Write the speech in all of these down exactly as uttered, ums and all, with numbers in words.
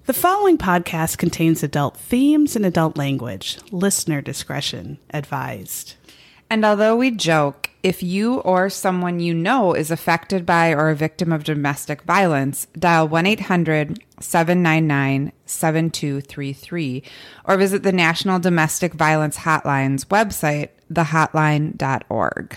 The following podcast contains adult themes and adult language. Listener discretion advised. And although we joke, if you or someone you know is affected by or a victim of domestic violence, dial one eight hundred seven nine nine seven two three three or visit the National Domestic Violence Hotline's website, the hotline dot org.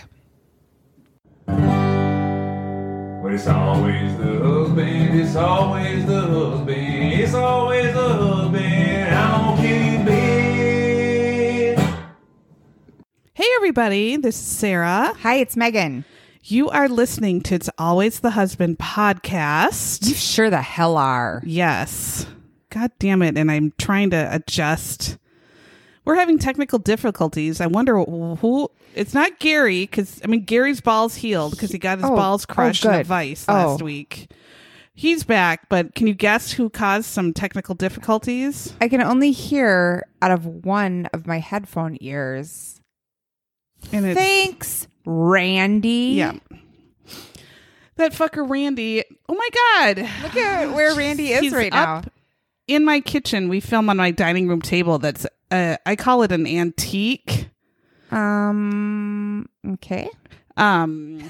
But it's always the husband, it's always the husband, it's always the husband, I'm gonna kill you, bitch. Hey, everybody. This is Sarah. Hi, it's Megan. You are listening to It's Always the Husband podcast. You sure the hell are. Yes. God damn it. And I'm trying to adjust. We're having technical difficulties. I wonder who... It's not Gary, because, I mean, Gary's balls healed because he got his Oh, balls crushed oh, in a good. vice Oh. last week. He's back, but can you guess who caused some technical difficulties? I can only hear out of one of my headphone ears. And it's, Thanks, Randy. Yeah. That fucker Randy. Oh my God. Look at where Randy is He's right now. up in my kitchen. We film on my dining room table. That's, uh, I call it an antique. Um, okay. Um,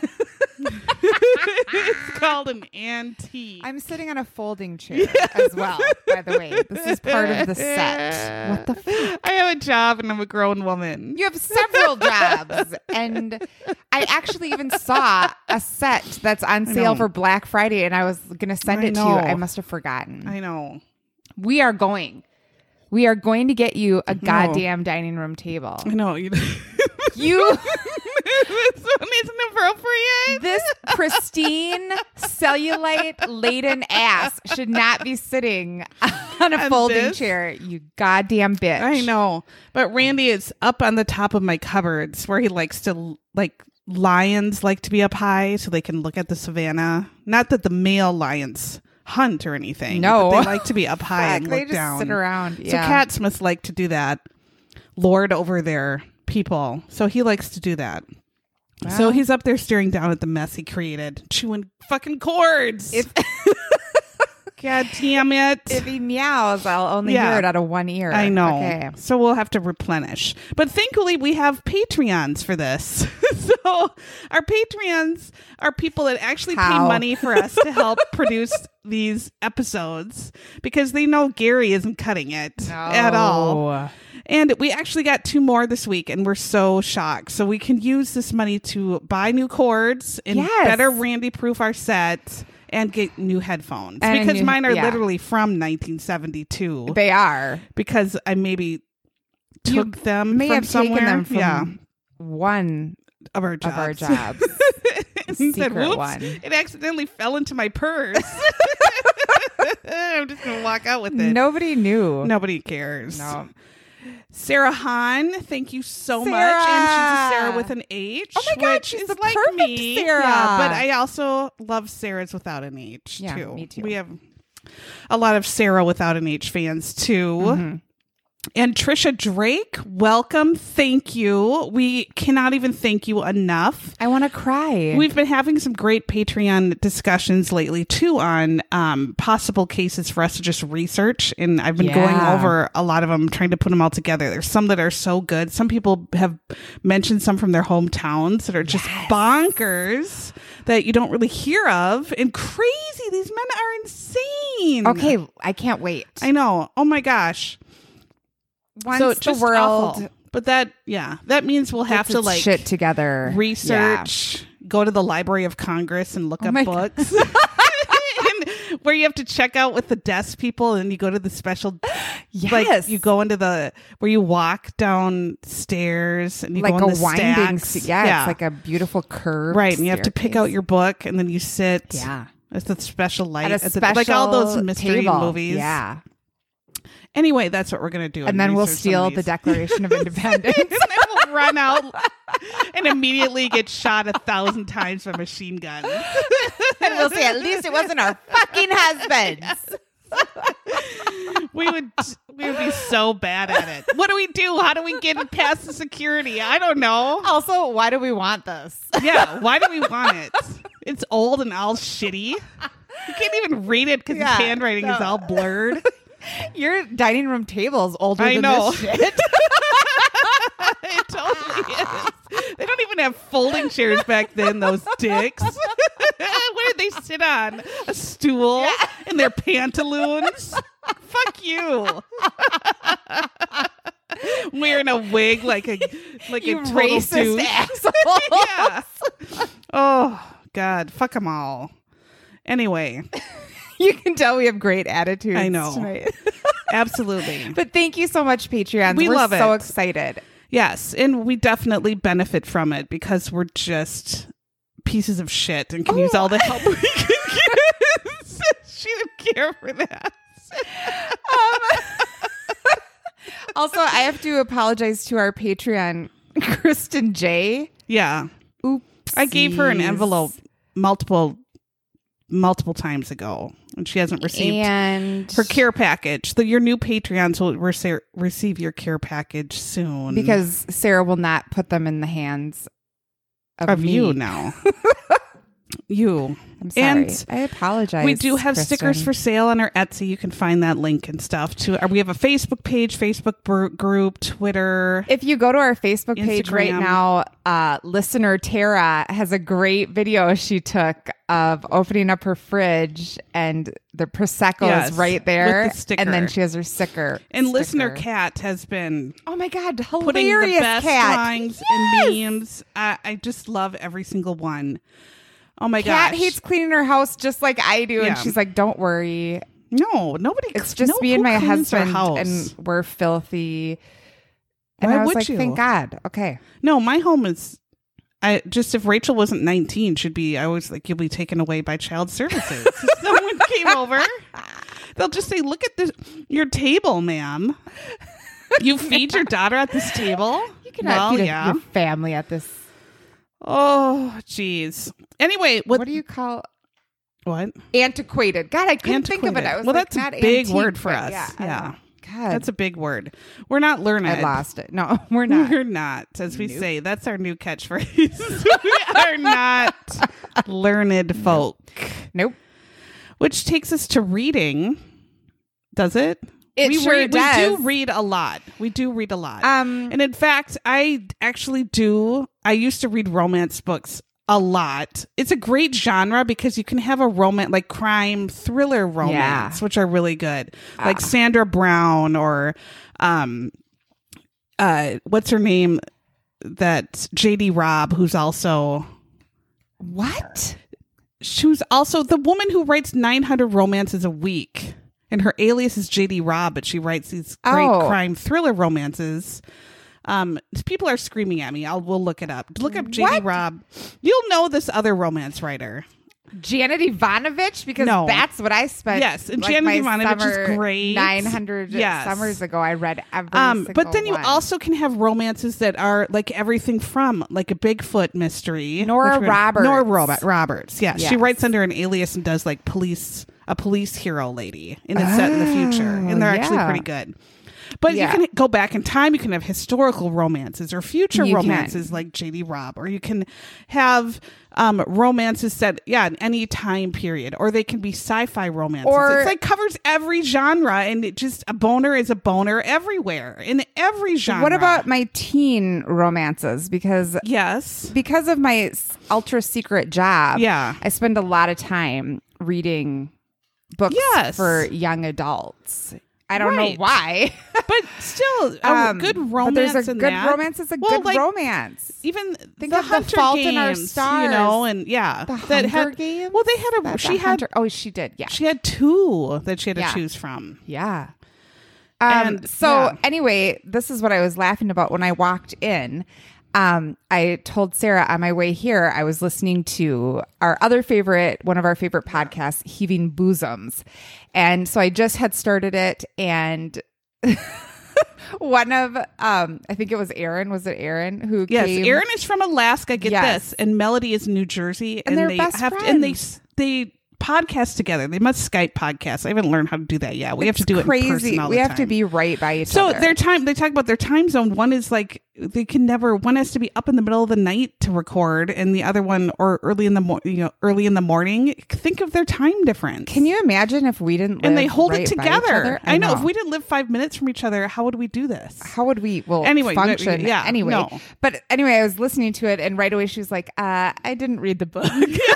it's called an antique. I'm sitting on a folding chair as well, by the way. This is part of the set. What the fuck? I have a job and I'm a grown woman. You have several jobs. And I actually even saw a set that's on I sale know. for Black Friday, and I was going to send I it to you. know. I must have forgotten. I know. We are going. We are going to get you a goddamn dining room table. I know. You, You... this one isn't appropriate. This pristine, cellulite-laden ass should not be sitting on a And folding this? chair, you goddamn bitch. I know. But Randy is up on the top of my cupboards where he likes to, like, lions like to be up high so they can look at the savannah. Not that the male lions hunt or anything. No. But they like to be up high Fuck, and they look just down. sit around. So Yeah. cat Smith like to do that. Lord over their people. So he likes to do that. So Well. he's up there staring down at the mess he created, chewing fucking cords. If, God damn it. if he meows, I'll only Yeah. hear it out of one ear. I know. Okay. So we'll have to replenish. But thankfully, we have Patreons for this. So our Patreons are people that actually How? pay money for us to help produce these episodes because they know Gary isn't cutting it at all. And we actually got two more this week, and we're so shocked. So we can use this money to buy new cords and Yes. better Randy-proof our set and get new headphones. And because new- mine are yeah. literally from nineteen seventy-two. They are. Because I maybe You took them may from have somewhere. taken them from yeah, one of our jobs. of our jobs. And he said, Secret "Whoops! one. It accidentally fell into my purse." I'm just gonna walk out with it. Nobody knew. Nobody cares. No. Sarah Hahn, thank you so much. Sarah! And she's a Sarah with an H. Oh my God, which she's is the like perfect me. Sarah. Yeah, but I also love Sarah's without an H Yeah, too. me too. We have a lot of Sarah without an H fans too. Mm-hmm. And Trisha Drake, welcome. Thank you. We cannot even thank you enough. I want to cry. We've been having some great Patreon discussions lately too on um, possible cases for us to just research. And I've been going Yeah. over a lot of them, trying to put them all together. There's some that are so good. Some people have mentioned some from their hometowns that are just Yes. bonkers that you don't really hear of. And crazy. These men are insane. Okay, I can't wait. I know. Oh my gosh. Once so the just world awful. But that, yeah, that means we'll have gets to its like shit together, research, go to the Library of Congress and look Oh up my books. And where you have to check out with the desk people, and you go to the special, Yeah. like Yes, you go into the where you walk downstairs and you like go in a the winding. stacks. s- Yeah, it's like a beautiful curve. right, and you have to pick out staircase. your book, and then you sit. Yeah. At the special light, At a at the- special like all those mystery table. movies. Yeah, Anyway, that's what we're gonna do, and then we'll research some steal of the these. Declaration of Independence. And then we'll run out and immediately get shot a thousand times by machine guns. And we'll say, at least it wasn't our fucking husbands. We would we would be so bad at it. What do we do? How do we get past the security? I don't know. Also, why do we want this? Yeah, why do we want it? It's old and all shitty. You can't even read it because Yeah, his handwriting is no. all blurred. Your dining room table is older I than know. this shit. It totally is. They don't even have folding chairs back then, those dicks. What did they sit on? A stool yeah. in their pantaloons? Fuck you. Wearing a wig like a like you a total racist douche. asshole. Yeah. Oh God, fuck them all. Anyway, you can tell we have great attitudes. I know. Tonight. Absolutely. But thank you so much, Patreon. We We're love so it. excited. Yes, and we definitely benefit from it because we're just pieces of shit and can oh. use all the help we can get. She didn't care for that. Um, also, I have to apologize to our Patreon, Kristen J. Yeah. Oops. I gave her an envelope multiple multiple times ago, and she hasn't received and her care package. The, your new Patreons will rece- receive your care package soon. Because Sarah will not put them in the hands of, of me. you now. You. I'm sorry. And I apologize. we do have Kristen. stickers for sale on our Etsy. You can find that link and stuff too. We have a Facebook page, Facebook br- group, Twitter. If you go to our Facebook page Instagram. right now, uh, listener Tara has a great video she took of opening up her fridge and the Prosecco Yes, is right there. with the sticker. And then she has her sticker. And sticker. listener Kat has been Oh my God, putting hilarious the best Kat. drawings Yes! and memes. I, I just love every single one. Oh my Kat gosh. hates cleaning her house just like I do. Yeah. And she's like, don't worry. No, nobody. It's just no, me and who my cleans their husband house? and we're filthy. And Why I was would like, you? thank God. Okay. No, my home is. I just if Rachel wasn't nineteen, she'd be. I was like, you'll be taken away by child services. If someone came over, they'll just say, "Look at this, your table, ma'am. You feed your daughter at this table. You cannot well, feed yeah. your family at this. Oh, jeez. Anyway, what, What do you call what? antiquated? God, I couldn't think of it. I was well, like, that's not a big antique, word for but us. Yeah. I Yeah. don't know. God. That's a big word. We're not learning. I lost it. No, we're not. We're not, as we Nope. say. That's our new catchphrase. We are not learned folk. Nope. Which takes us to reading. Does it? It we sure read, does. We do read a lot. We do read a lot. Um, and in fact, I actually do. I used to read romance books a lot. It's a great genre because you can have a romance, like crime thriller romance, Yeah. which are really good. Ah. Like Sandra Brown or, um, uh, what's her name? That J D Robb, who's also what? she was also the woman who writes nine hundred romances a week. And her alias is J D Robb, but she writes these great Oh. crime thriller romances. Um, people are screaming at me. I'll we'll look it up. Look up J D What? Robb. You'll know this other romance writer. Janet Ivanovich? Because No. that's what I spent. Yes, and like, Janet my Ivanovich is summer great. nine hundred Yes. summers ago, I read every Um, single but then you one. also can have romances that are like everything from like a Bigfoot mystery. Nora Which one- Roberts. Nora Robert, Roberts. Yeah, she Yes. writes under an alias and does like police a police hero lady, and it's set in the future, and they're actually yeah. pretty good. But Yeah. you can go back in time. You can have historical romances or future You romances can. like J D Robb, or you can have um, romances set, yeah, in any time period, or they can be sci-fi romances. Or- it's like covers every genre, and it just a boner is a boner everywhere in every genre. What about my teen romances? Because yes, because of my s- ultra secret job, Yeah. I spend a lot of time reading books Yes. for young adults. I don't Right. know why. but still, a Um, good but romance. there's a in good that. romance is a Well, good like, romance. Even Think the of The Hunter Fault Games, in Our you Stars. know, and yeah, The that Hunger had, Games? Well, they had a That- she that had Hunter- oh, she did. Yeah. she had two that she had to Yeah. choose from. Yeah. Um, And, so yeah. anyway, this is what I was laughing about when I walked in. Um, I told Sarah on my way here, I was listening to our other favorite, one of our favorite podcasts, Heaving Bosoms. And so I just had started it, and one of, um, I think it was Aaron, was it Aaron who Yes, came? Erin is from Alaska. Get Yes. this, and Melody is New Jersey, And they're they best have to, and they friends. they podcast together. They must Skype podcast. I haven't learned how to do that yet. We it's have to do crazy. it in person all we the have time. to be right by each so other. So their time, they talk about their time zone. One is like, they can never, one has to be up in the middle of the night to record, and the other one, or early in the morning, you know, early in the morning. Think of their time difference. Can you imagine if we didn't live and they hold right it together? I, I know. know. If we didn't live five minutes from each other, how would we do this? How would we, well, anyway, function? Yeah. Anyway. No. But anyway, I was listening to it, and right away she was like, uh, I didn't read the book.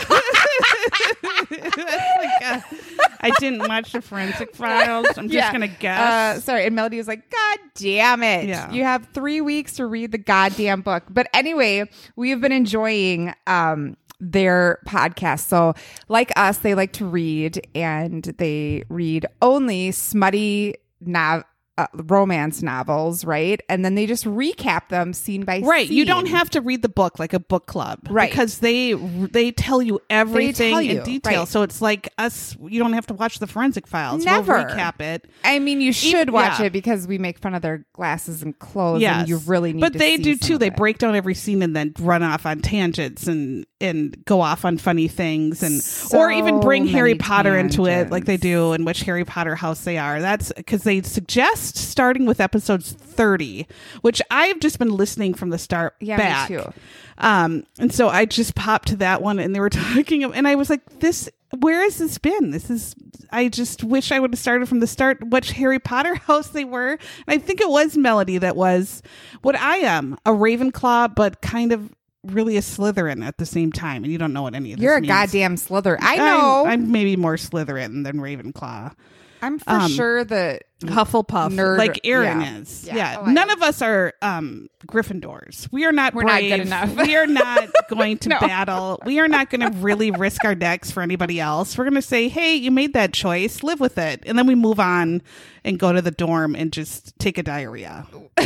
like, uh, I didn't watch the Forensic Files. I'm just yeah. going to guess. Uh, sorry. And Melody was like, God damn it. Yeah. You have three weeks to read the goddamn book. But anyway, we have been enjoying um, their podcast. So like us, they like to read, and they read only smutty nav- Uh, romance novels, right? And then they just recap them scene by scene. Right. You don't have to read the book like a book club. Right. Because they they tell you everything tell you, in detail. right. So it's like us, you don't have to watch the Forensic Files. Never. We'll recap it. I mean, you should Even, watch yeah. it because we make fun of their glasses and clothes, Yes. and you really need but to they see do some too. of They it. break down every scene and then run off on tangents and and go off on funny things, and So or even bring Harry many Potter into it tangents. like they do, and which Harry Potter house they are. That's because they suggest starting with episodes thirty, which I've just been listening from the start Yeah, back. me too. Um, and so I just popped to that one, and they were talking, and I was like, "This, where has this been? This is." I just wish I would have started from the start. Which Harry Potter house they were, and I think it was Melody that was what I am, a Ravenclaw, but kind of really a Slytherin at the same time, and you don't know what any of this You're a means. goddamn Slytherin. I know. I'm, I'm maybe more Slytherin than Ravenclaw. I'm for um, sure the Hufflepuff, nerd, like Aaron yeah. is. Yeah. Yeah, Oh, I none know. of us are um, Gryffindors. We are not We're not brave. good enough. We are not going to No. battle. We are not going to really risk our decks for anybody else. We're going to say, "Hey, you made that choice. Live with it," and then we move on and go to the dorm and just take a diarrhea.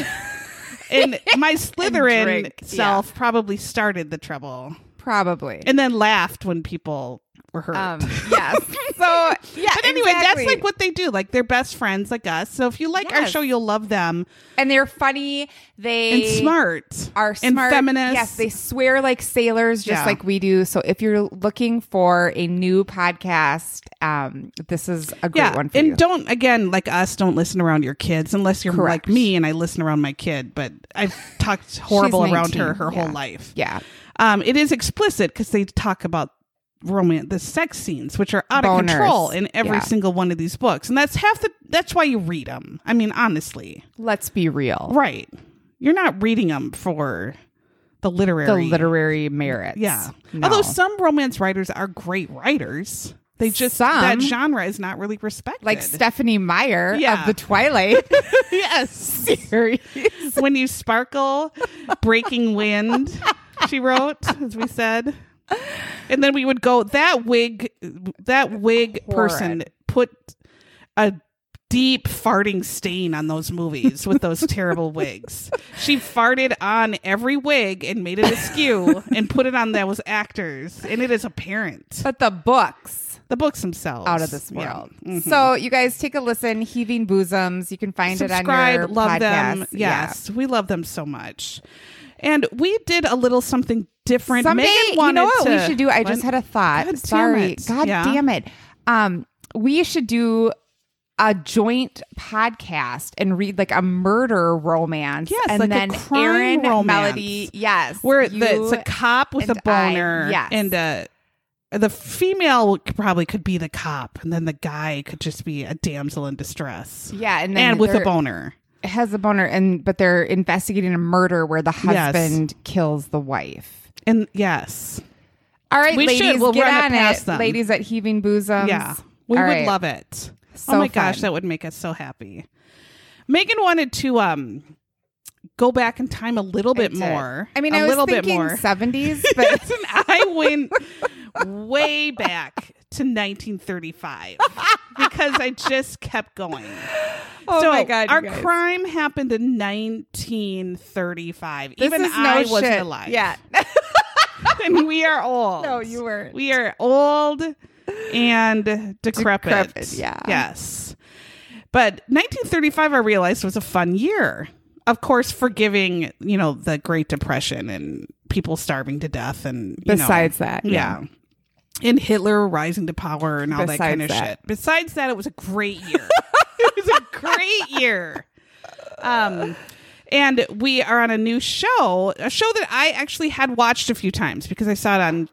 And my Slytherin drink, self probably started the trouble, probably. and then laughed when people were hurt. Um, yes. So yeah. But anyway, exactly. that's like what they do. Like they're best friends like us. So if you like our Yes. show, you'll love them. And they're funny. They And smart. are And smart. feminist. Yes, they swear like sailors, just Yeah. like we do. So if you're looking for a new podcast, um, this is a great Yeah. one for and you. don't, again, like us, don't listen around your kids unless you're Correct. like me and I listen around my kid. But I've talked horrible around her her yeah. whole life. Yeah. Um, it is explicit because they talk about romance, the sex scenes, which are out Boners. of control in every Yeah. single one of these books. And that's half the, that's why you read them. I mean, honestly. Let's be real. Right. You're not reading them for the literary. The literary merits. Yeah. No. Although some romance writers are great writers. They just, Some. that genre is not really respected. like Stephanie Meyer Yeah. of the Twilight yes. series. When You Sparkle, Breaking Wind, she wrote, as we said. And then we would go, that wig, that wig Horrid. person put a deep farting stain on those movies with those terrible wigs. She farted on every wig and made it askew and put it on those actors. And it is apparent. But the books The books themselves. out of this Yeah. world. Mhm. So you guys take a listen. Heaving Bosoms. You can find Subscribe, it on your love podcast. them. Yes, we love them so much. And we did a little something different. Someday, Megan you wanted know what to, we should do? I just What? had a thought. God damn Sorry. it. God Yeah. damn it. Um, we should do a joint podcast and read like a murder romance. Yes, and like a then crime Aaron, romance. Melody, yes. Where you the, it's a cop with a and I, boner. yes. And uh, the female could- probably could be the cop. And then the guy could just be a damsel in distress. yeah, and then And with a they're- boner. has a boner, and but they're investigating a murder where the Yes. husband kills the wife. And yes. All right, We ladies, should. We'll get run it on past it. them. Ladies at Heaving Bosoms. Yeah. We All would right. love it. So oh my gosh, fun. that would make us so happy. Megan wanted to um go back in time a little bit I did. more. I mean, a I was little bit thinking more. seventies, but Yes, and I went way back to nineteen thirty-five because I just kept going. oh so my god, you our guys. crime happened in nineteen thirty-five. This Even is no I wasn't shit. alive. Yeah. And we are old. No, you weren't. We are old and decrepit. Decrepit, yeah. Yes. But nineteen thirty-five, I realized, was a fun year. Of course, forgiving, you know, the Great Depression and people starving to death. And you Besides know, that, yeah. yeah. And Hitler rising to power and all Besides that kind of that. shit. Besides that, it was a great year. It was a great year. Um, and we are on a new show, a show that I actually had watched a few times because I saw it on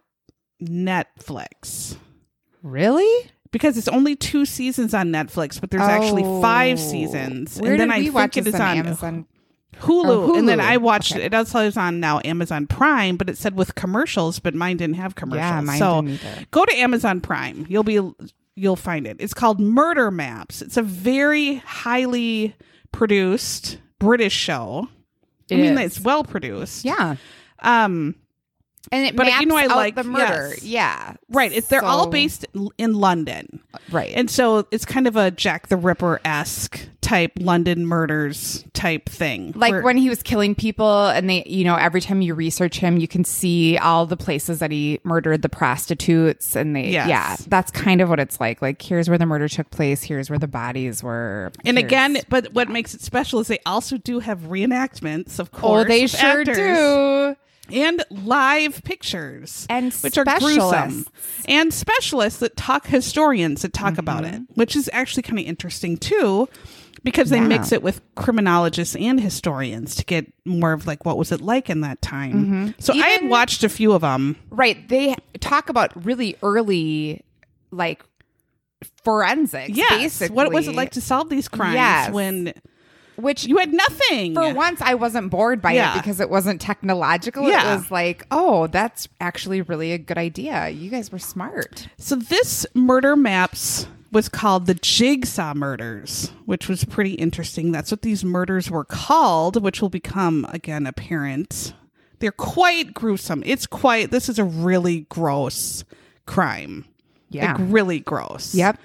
Netflix. Really? Because it's only two seasons on Netflix, but there's oh. actually five seasons. Where and then did I we think watch it is on, on Amazon? Hulu, oh, Hulu. And then I watched okay. it. It also is on now Amazon Prime, but it said with commercials, but mine didn't have commercials. Yeah, mine so didn't either. Go to Amazon Prime. You'll be you'll find it. It's called Murder Maps. It's a very highly produced British show. It I mean, is. it's well produced. Yeah. Um And it but maps you know I out like the murder. yes. Yeah. Right. It's they're So- all based in London. Right. And so it's kind of a Jack the Ripper-esque type London murders type thing. Like where- when he was killing people and they, you know, every time you research him, you can see all the places that he murdered the prostitutes and they, Yes. yeah, that's kind of what it's like. Like, here's where the murder took place. Here's where the bodies were. And Here's- again, but what makes it special is they also do have reenactments, of course. oh, they of sure actors, do. And live pictures. And which are gruesome. specialists. And specialists that talk, historians that talk Mm-hmm. about it, which is actually kind of interesting too, because they Yeah. mix it with criminologists and historians to get more of like, what was it like in that time? Mm-hmm. So I had Even- watched a few of them. Right. They talk about really early, like, forensics. Yes. Basically. What was it like to solve these crimes Yes. when Which you had nothing? for once I wasn't bored by Yeah. it because it wasn't technological. Yeah. It was like, oh, that's actually really a good idea. You guys were smart. So this Murder Maps was called the Jigsaw Murders, which was pretty interesting. That's what these murders were called, which will become, again, apparent. They're quite gruesome. It's quite, this is a really gross crime. Yeah. Like really gross. Yep.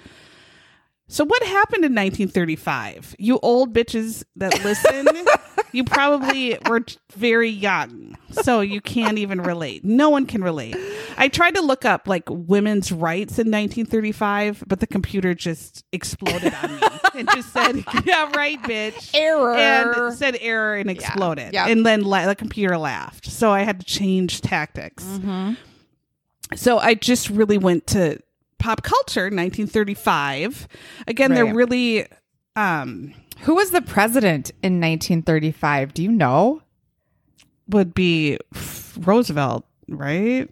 So what happened in nineteen thirty-five? You old bitches that listen, you probably were t- very young, so you can't even relate. No one can relate. I tried to look up like women's rights in nineteen thirty-five, but the computer just exploded on me and just said, "Yeah, right, bitch." Error. And it said error and exploded. Yep. And then la- the computer laughed. So I had to change tactics. Mm-hmm. So I just really went to pop culture, nineteen thirty-five. Again, Right. they're really um Who was the president in nineteen thirty-five? Do you know? would be f- Roosevelt, right?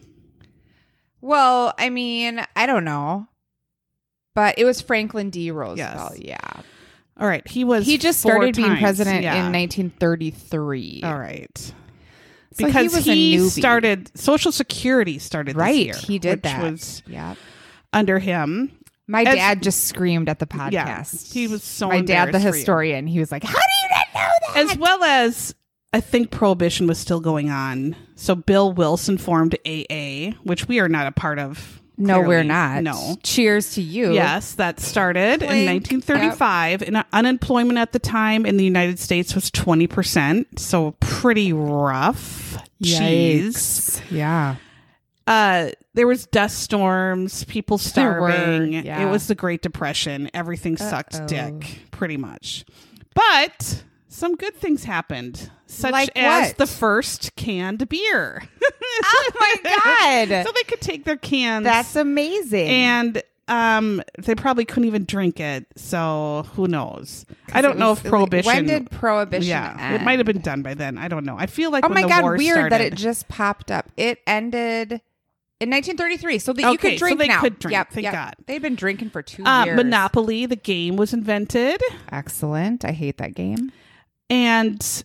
Well, I mean, I don't know. But it was Franklin D. Roosevelt. Yes. Yeah. All right. He was He just four started being times. president Yeah. in nineteen thirty-three. All right. So Because he was a he newbie. started Social Security started Right. this year. He did which that. was Yeah. under him. My As- dad just screamed at the podcast. Yeah, he was so My dad, the embarrassed for you. historian, he was like, "How do you not know that?" As well as I think Prohibition was still going on. So Bill Wilson formed A A, which we are not a part of. No, clearly. we're not. No. Cheers to you. Yes, that started in Clink. nineteen thirty-five. And unemployment at the time in the United States was twenty percent. So pretty rough. Jeez. Yikes. Yeah. Uh, there was dust storms, people There were, starving. yeah. It was the Great Depression. Everything sucked Uh-oh. dick, pretty much. But some good things happened, such Like as what? the first canned beer. Oh my God. So they could take their cans. That's amazing. And um, they probably couldn't even drink it. So who knows? I don't It know was- if Prohibition. When did Prohibition Yeah, end? it might have been done by then. I don't know. I feel like Oh when my the God, war weird started, that it just popped up. It ended in nineteen thirty-three, so that you Okay, could so drink they now. could drink, Yep, thank yep. God. They've been drinking for two uh, years. Monopoly, the game, was invented. Excellent. I hate that game. And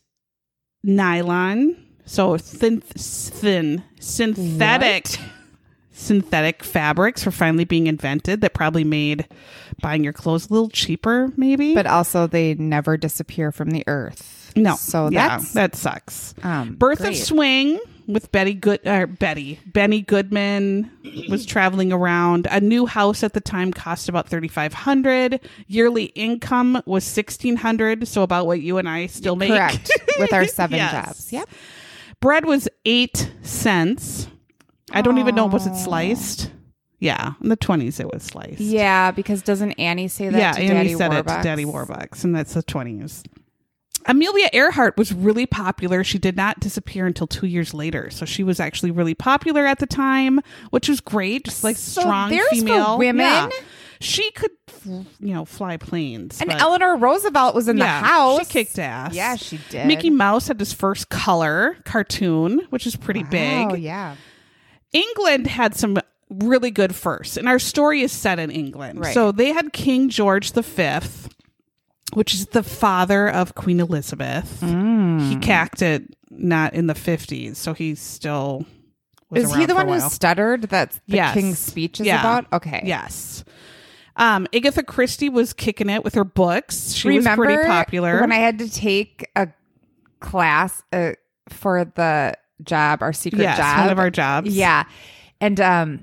nylon, so thin, thin synthetic, What? synthetic fabrics were finally being invented. That probably made buying your clothes a little cheaper, maybe. But also, they never disappear from the earth. no, So yeah, that's that sucks. um, Birth great. of Swing with Betty Good, uh, Betty Benny Goodman was traveling around. A new house at the time cost about thirty five hundred. Yearly income was sixteen hundred. So about what you and I still make. Correct. With our seven Yes. jobs. Yep. Bread was eight cents. I don't even know, was it sliced? Yeah, in the twenties it was sliced. Yeah, because doesn't Annie say that yeah, to Annie Daddy said Warbucks? it to Daddy Warbucks, and that's the twenties. Amelia Earhart was really popular. She did not disappear until two years later. So she was actually really popular at the time, which was great. Just like so strong there's female. For women. Yeah. She could, you know, fly planes. And but, Eleanor Roosevelt was in yeah, the house. She kicked ass. Yeah, she did. Mickey Mouse had his first color cartoon, which is pretty wow, big. Oh, yeah. England had some really good firsts. And our story is set in England. Right. So they had King George the Fifth, which is the father of Queen Elizabeth. Mm. He cacked it not in the fifties, so he's still was Is around he the for a one who while. stuttered that the Yes. King's speech is Yeah. about? Okay. Yes. Um, Agatha Christie was kicking it with her books. She Remember was pretty popular. when I had to take a class uh, for the job, our secret yes, job? one of our jobs. Yeah. And um,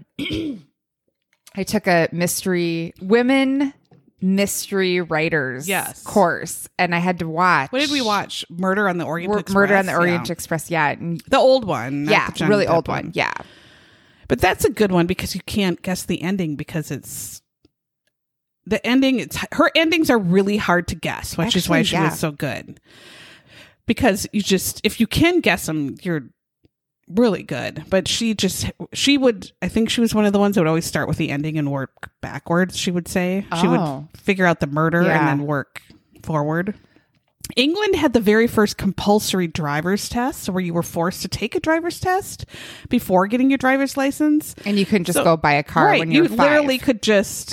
I took a mystery, women mystery writers Yes. course, and I had to watch. What did we watch? Murder on the Orient Wor- Express. Murder on the Orient Yeah. Express. Yeah. And The old one. not yeah. the Johnny Really Depp old one. Yeah. But that's a good one because you can't guess the ending because it's the ending. It's her endings are really hard to guess, which is why Actually, she yeah. was so good. Because you just, if you can guess them, you're really good. But she just, she would, I think she was one of the ones that would always start with the ending and work backwards, she would say. She Oh. would figure out the murder Yeah. and then work forward. England had the very first compulsory driver's test where you were forced to take a driver's test before getting your driver's license. And you couldn't just So- go buy a car right. when you're you five. literally could just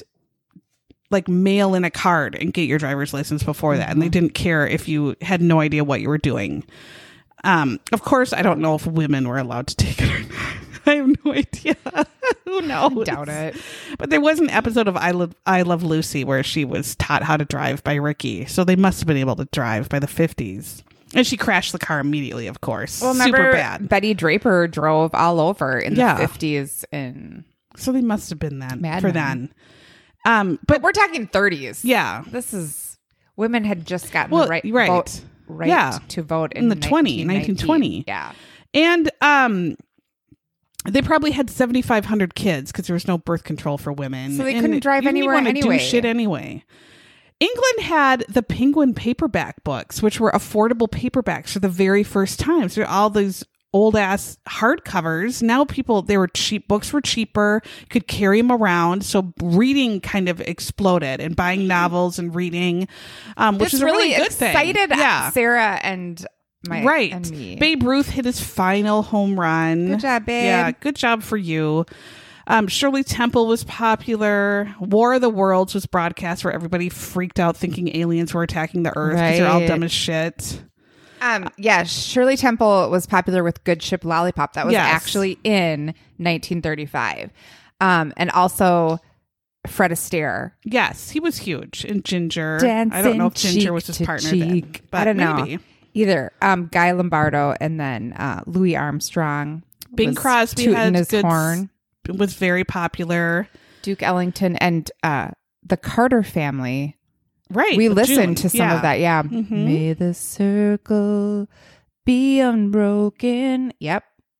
like mail in a card and get your driver's license before that. And they didn't care if you had no idea what you were doing. Um, of course, I don't know if women were allowed to take it or not. I have no idea. Who knows? Doubt it. But there was an episode of I Love, I Love Lucy where she was taught how to drive by Ricky. So they must have been able to drive by the fifties. And she crashed the car immediately, of course. Well, Super remember bad. Betty Draper drove all over in Yeah. the fifties, and So they must have been that Mad for Men. then. Um, but but we're talking thirties. yeah. This is women had just gotten Well, the right, right. vote, right Yeah. to vote in, In the twenty, nineteen nineteen twenty. Yeah. And um, they probably had seventy-five hundred kids because there was no birth control for women. So they And couldn't drive you didn't anywhere wanna anyway. do shit anyway. England had the Penguin paperback books, which were affordable paperbacks for the very first time. So all these old ass hardcovers. Now people, they were cheap. Books were cheaper. You could carry them around. So reading kind of exploded and buying novels and reading, um, which This is a really, good excited thing. Yeah. Sarah and my right. and me. Babe Ruth hit his final home run. Good job, babe. Yeah, good job for you. Um, Shirley Temple was popular. War of the Worlds was broadcast where everybody freaked out thinking aliens were attacking the Earth because they're all Right. dumb as shit. Um, yeah, Shirley Temple was popular with Good Ship Lollipop. That was Yes. actually in nineteen thirty-five. Um, and also Fred Astaire. Yes, he was huge. And Ginger. Dancing I don't know if Ginger cheek was his to partner cheek. then. But I don't know. maybe. Either um, Guy Lombardo and then uh, Louis Armstrong. Bing was Crosby tooting had his good, horn. was very popular. Duke Ellington and uh, the Carter family. Right. We with listened June. to some Yeah. of that. Yeah. Mhm. May the circle be unbroken. Yep.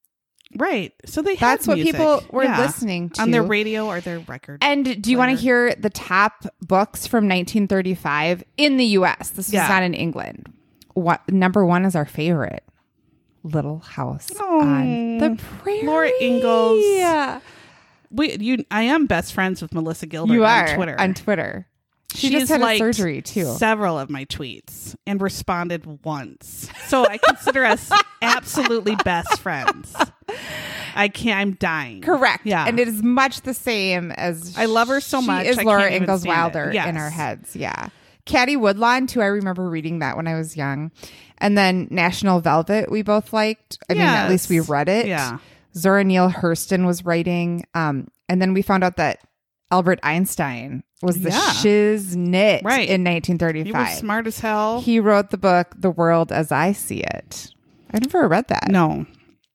Right. So they had That's what music. people were Yeah. listening to on their radio or their record. And do you want to hear the top books from nineteen thirty-five in the U S? This was Yeah. not in England. What number one is our favorite? Little House on the Prairie. Laura Ingalls. Yeah. We, you, I am best friends with Melissa Gilbert You on are Twitter. on Twitter. She She's just had a liked surgery too. Several of my tweets and responded once. So I consider us absolutely best friends. I can't. I'm dying. Correct. Yeah. And it is much the same as I love her so she much, is I Laura can't even Ingalls stand it. Wilder Yes. in our heads. Yeah. Caddy Woodlawn too. I remember reading that when I was young. And then National Velvet we both liked. I mean, at least we Yes. read it. Yeah. Zora Neale Hurston was writing. Um, and then we found out that Albert Einstein was the Yeah. shiznit Right. in nineteen He thirty-five. was smart as hell. He wrote the book The World as I See It. I never read that. no.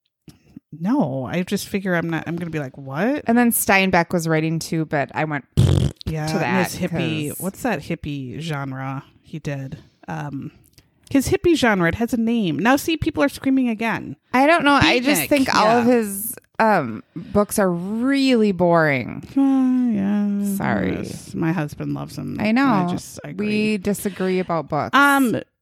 No. I just figure I'm not, I'm going to be like, what? And then Steinbeck was writing too, but I went Yeah. to and that. his hippie. 'cause- What's that hippie genre he did? Um, his hippie genre, it has a name. Now, see, people are screaming again. I don't know. I just Beatnik, think all of yeah. his um, books are really boring. Uh, yeah. Sorry. Yes. My husband loves him. I know. I just I agree. We disagree about books. um,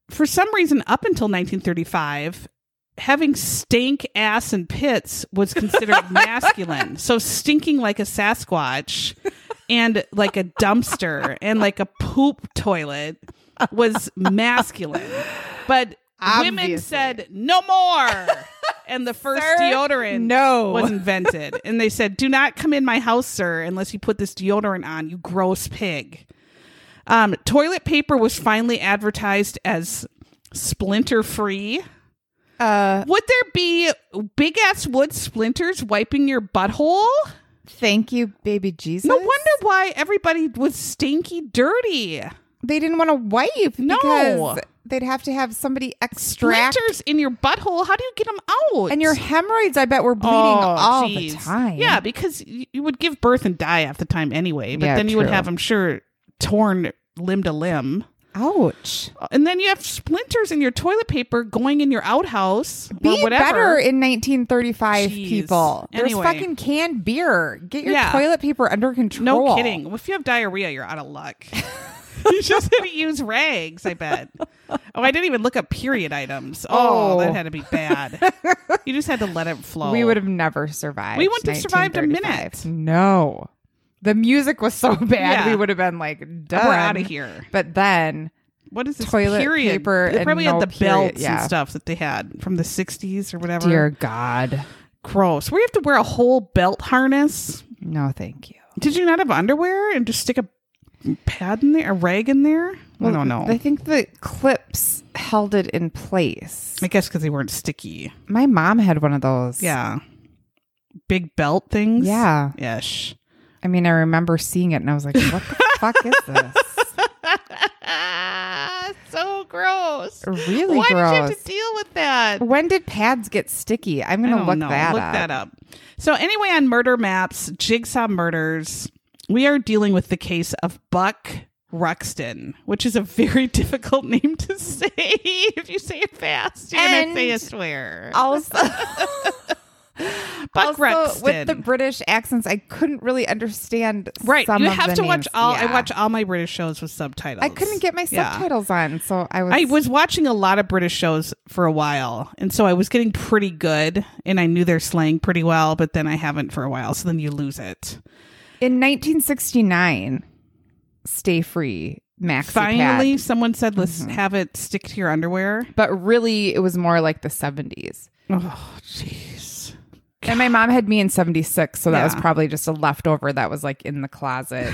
for some reason, up until nineteen thirty-five, having stank ass and pits was considered masculine. So stinking like a Sasquatch and like a dumpster and like a poop toilet was masculine. But Obviously. Women said, no more. And the first sir, deodorant no. was invented. And they said, do not come in my house, sir, unless you put this deodorant on, you gross pig. Um, toilet paper was finally advertised as splinter-free. Uh, Would there be big-ass wood splinters wiping your butthole? Thank you, baby Jesus. No wonder why everybody was stinky dirty. They didn't want to wipe no. because they'd have to have somebody extract. Splinters in your butthole. How do you get them out? And your hemorrhoids, I bet, were bleeding oh, all geez. the time. Yeah, because you would give birth and die half the time anyway. But yeah, then you true. would have, I'm sure, torn limb to limb. Ouch. And then you have splinters in your toilet paper going in your outhouse Be or whatever. better in nineteen thirty-five, Jeez. people. There's anyway. fucking canned beer. Get your yeah. toilet paper under control. No kidding. If you have diarrhea, you're out of luck. You just had to use rags, I bet. Oh, I didn't even look up period items. Oh, oh, that had to be bad. You just had to let it flow. We would have never survived. We wouldn't have survived a minute. No. The music was so bad, yeah. we would have been like, done. We're out of here. But then, what is this toilet period? paper? They probably had no the period, belts yeah. and stuff that they had from the sixties or whatever. Dear God. Gross. Where you have to wear a whole belt harness? No, thank you. Did you not have underwear and just stick a pad in there, a rag in there? Well, I don't know. I think the clips held it in place. I guess because they weren't sticky. My mom had one of those. Yeah. Big belt things? Yeah. Ish. I mean, I remember seeing it and I was like, what the fuck is this? So gross. Really Why gross. Why did you have to deal with that? When did pads get sticky? I'm going to look know. that look up. Look that up. So anyway, on Murder Maps, Jigsaw Murders, we are dealing with the case of Buck Ruxton, which is a very difficult name to say. If you say it fast, you're going to say a swear. Also... Buck also, Ruxton. With the British accents, I couldn't really understand. Right, some you of have the to names. watch all. Yeah. I watch all my British shows with subtitles. I couldn't get my yeah. subtitles on, so I was. I was watching a lot of British shows for a while, and so I was getting pretty good, and I knew their slang pretty well. But then I haven't for a while, so then you lose it. In nineteen sixty-nine, Stay Free maxi Finally, pad. someone said, "Let's mm-hmm. have it stick to your underwear." But really, it was more like the seventies. Oh, jeez. And my mom had me in seventy-six, so that yeah. was probably just a leftover that was like in the closet.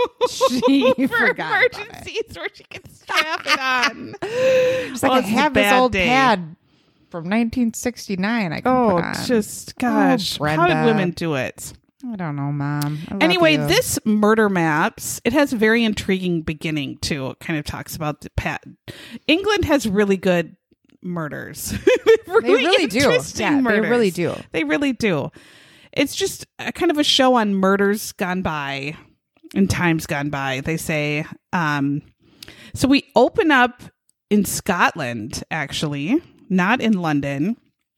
She for forgot emergencies where she can strap it on. She's like, oh, I have this old day. pad from nineteen sixty-nine. I can oh, put on. just gosh, oh, how did women do it? I don't know, Mom. I love anyway, you. this Murder Maps, it has a very intriguing beginning too. It kind of talks about the pat. England has really good murders. really they really do. Yeah, murders. they really do. They really do. It's just a kind of a show on murders gone by and times gone by, they say. Um, so we open up in Scotland, actually, not in London,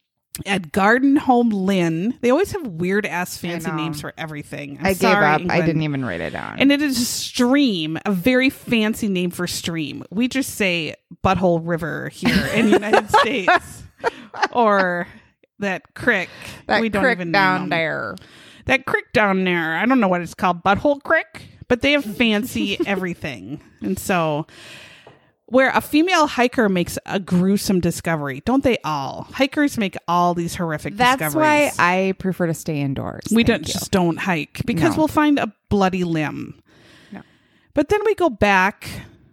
at Garden Home Lynn. They always have weird ass fancy names for everything. I'm I sorry, gave up. England. I didn't even write it down. And it is a stream, a very fancy name for stream. We just say Butthole River here in the United States. Or that crick. That we don't crick even down name there. That crick down there. I don't know what it's called. Butthole Crick? But they have fancy everything. And so... where a female hiker makes a gruesome discovery. Don't they all? Hikers make all these horrific That's discoveries. That's why I prefer to stay indoors. We Thank don't you. just don't hike because no. we'll find a bloody limb. No. But then we go back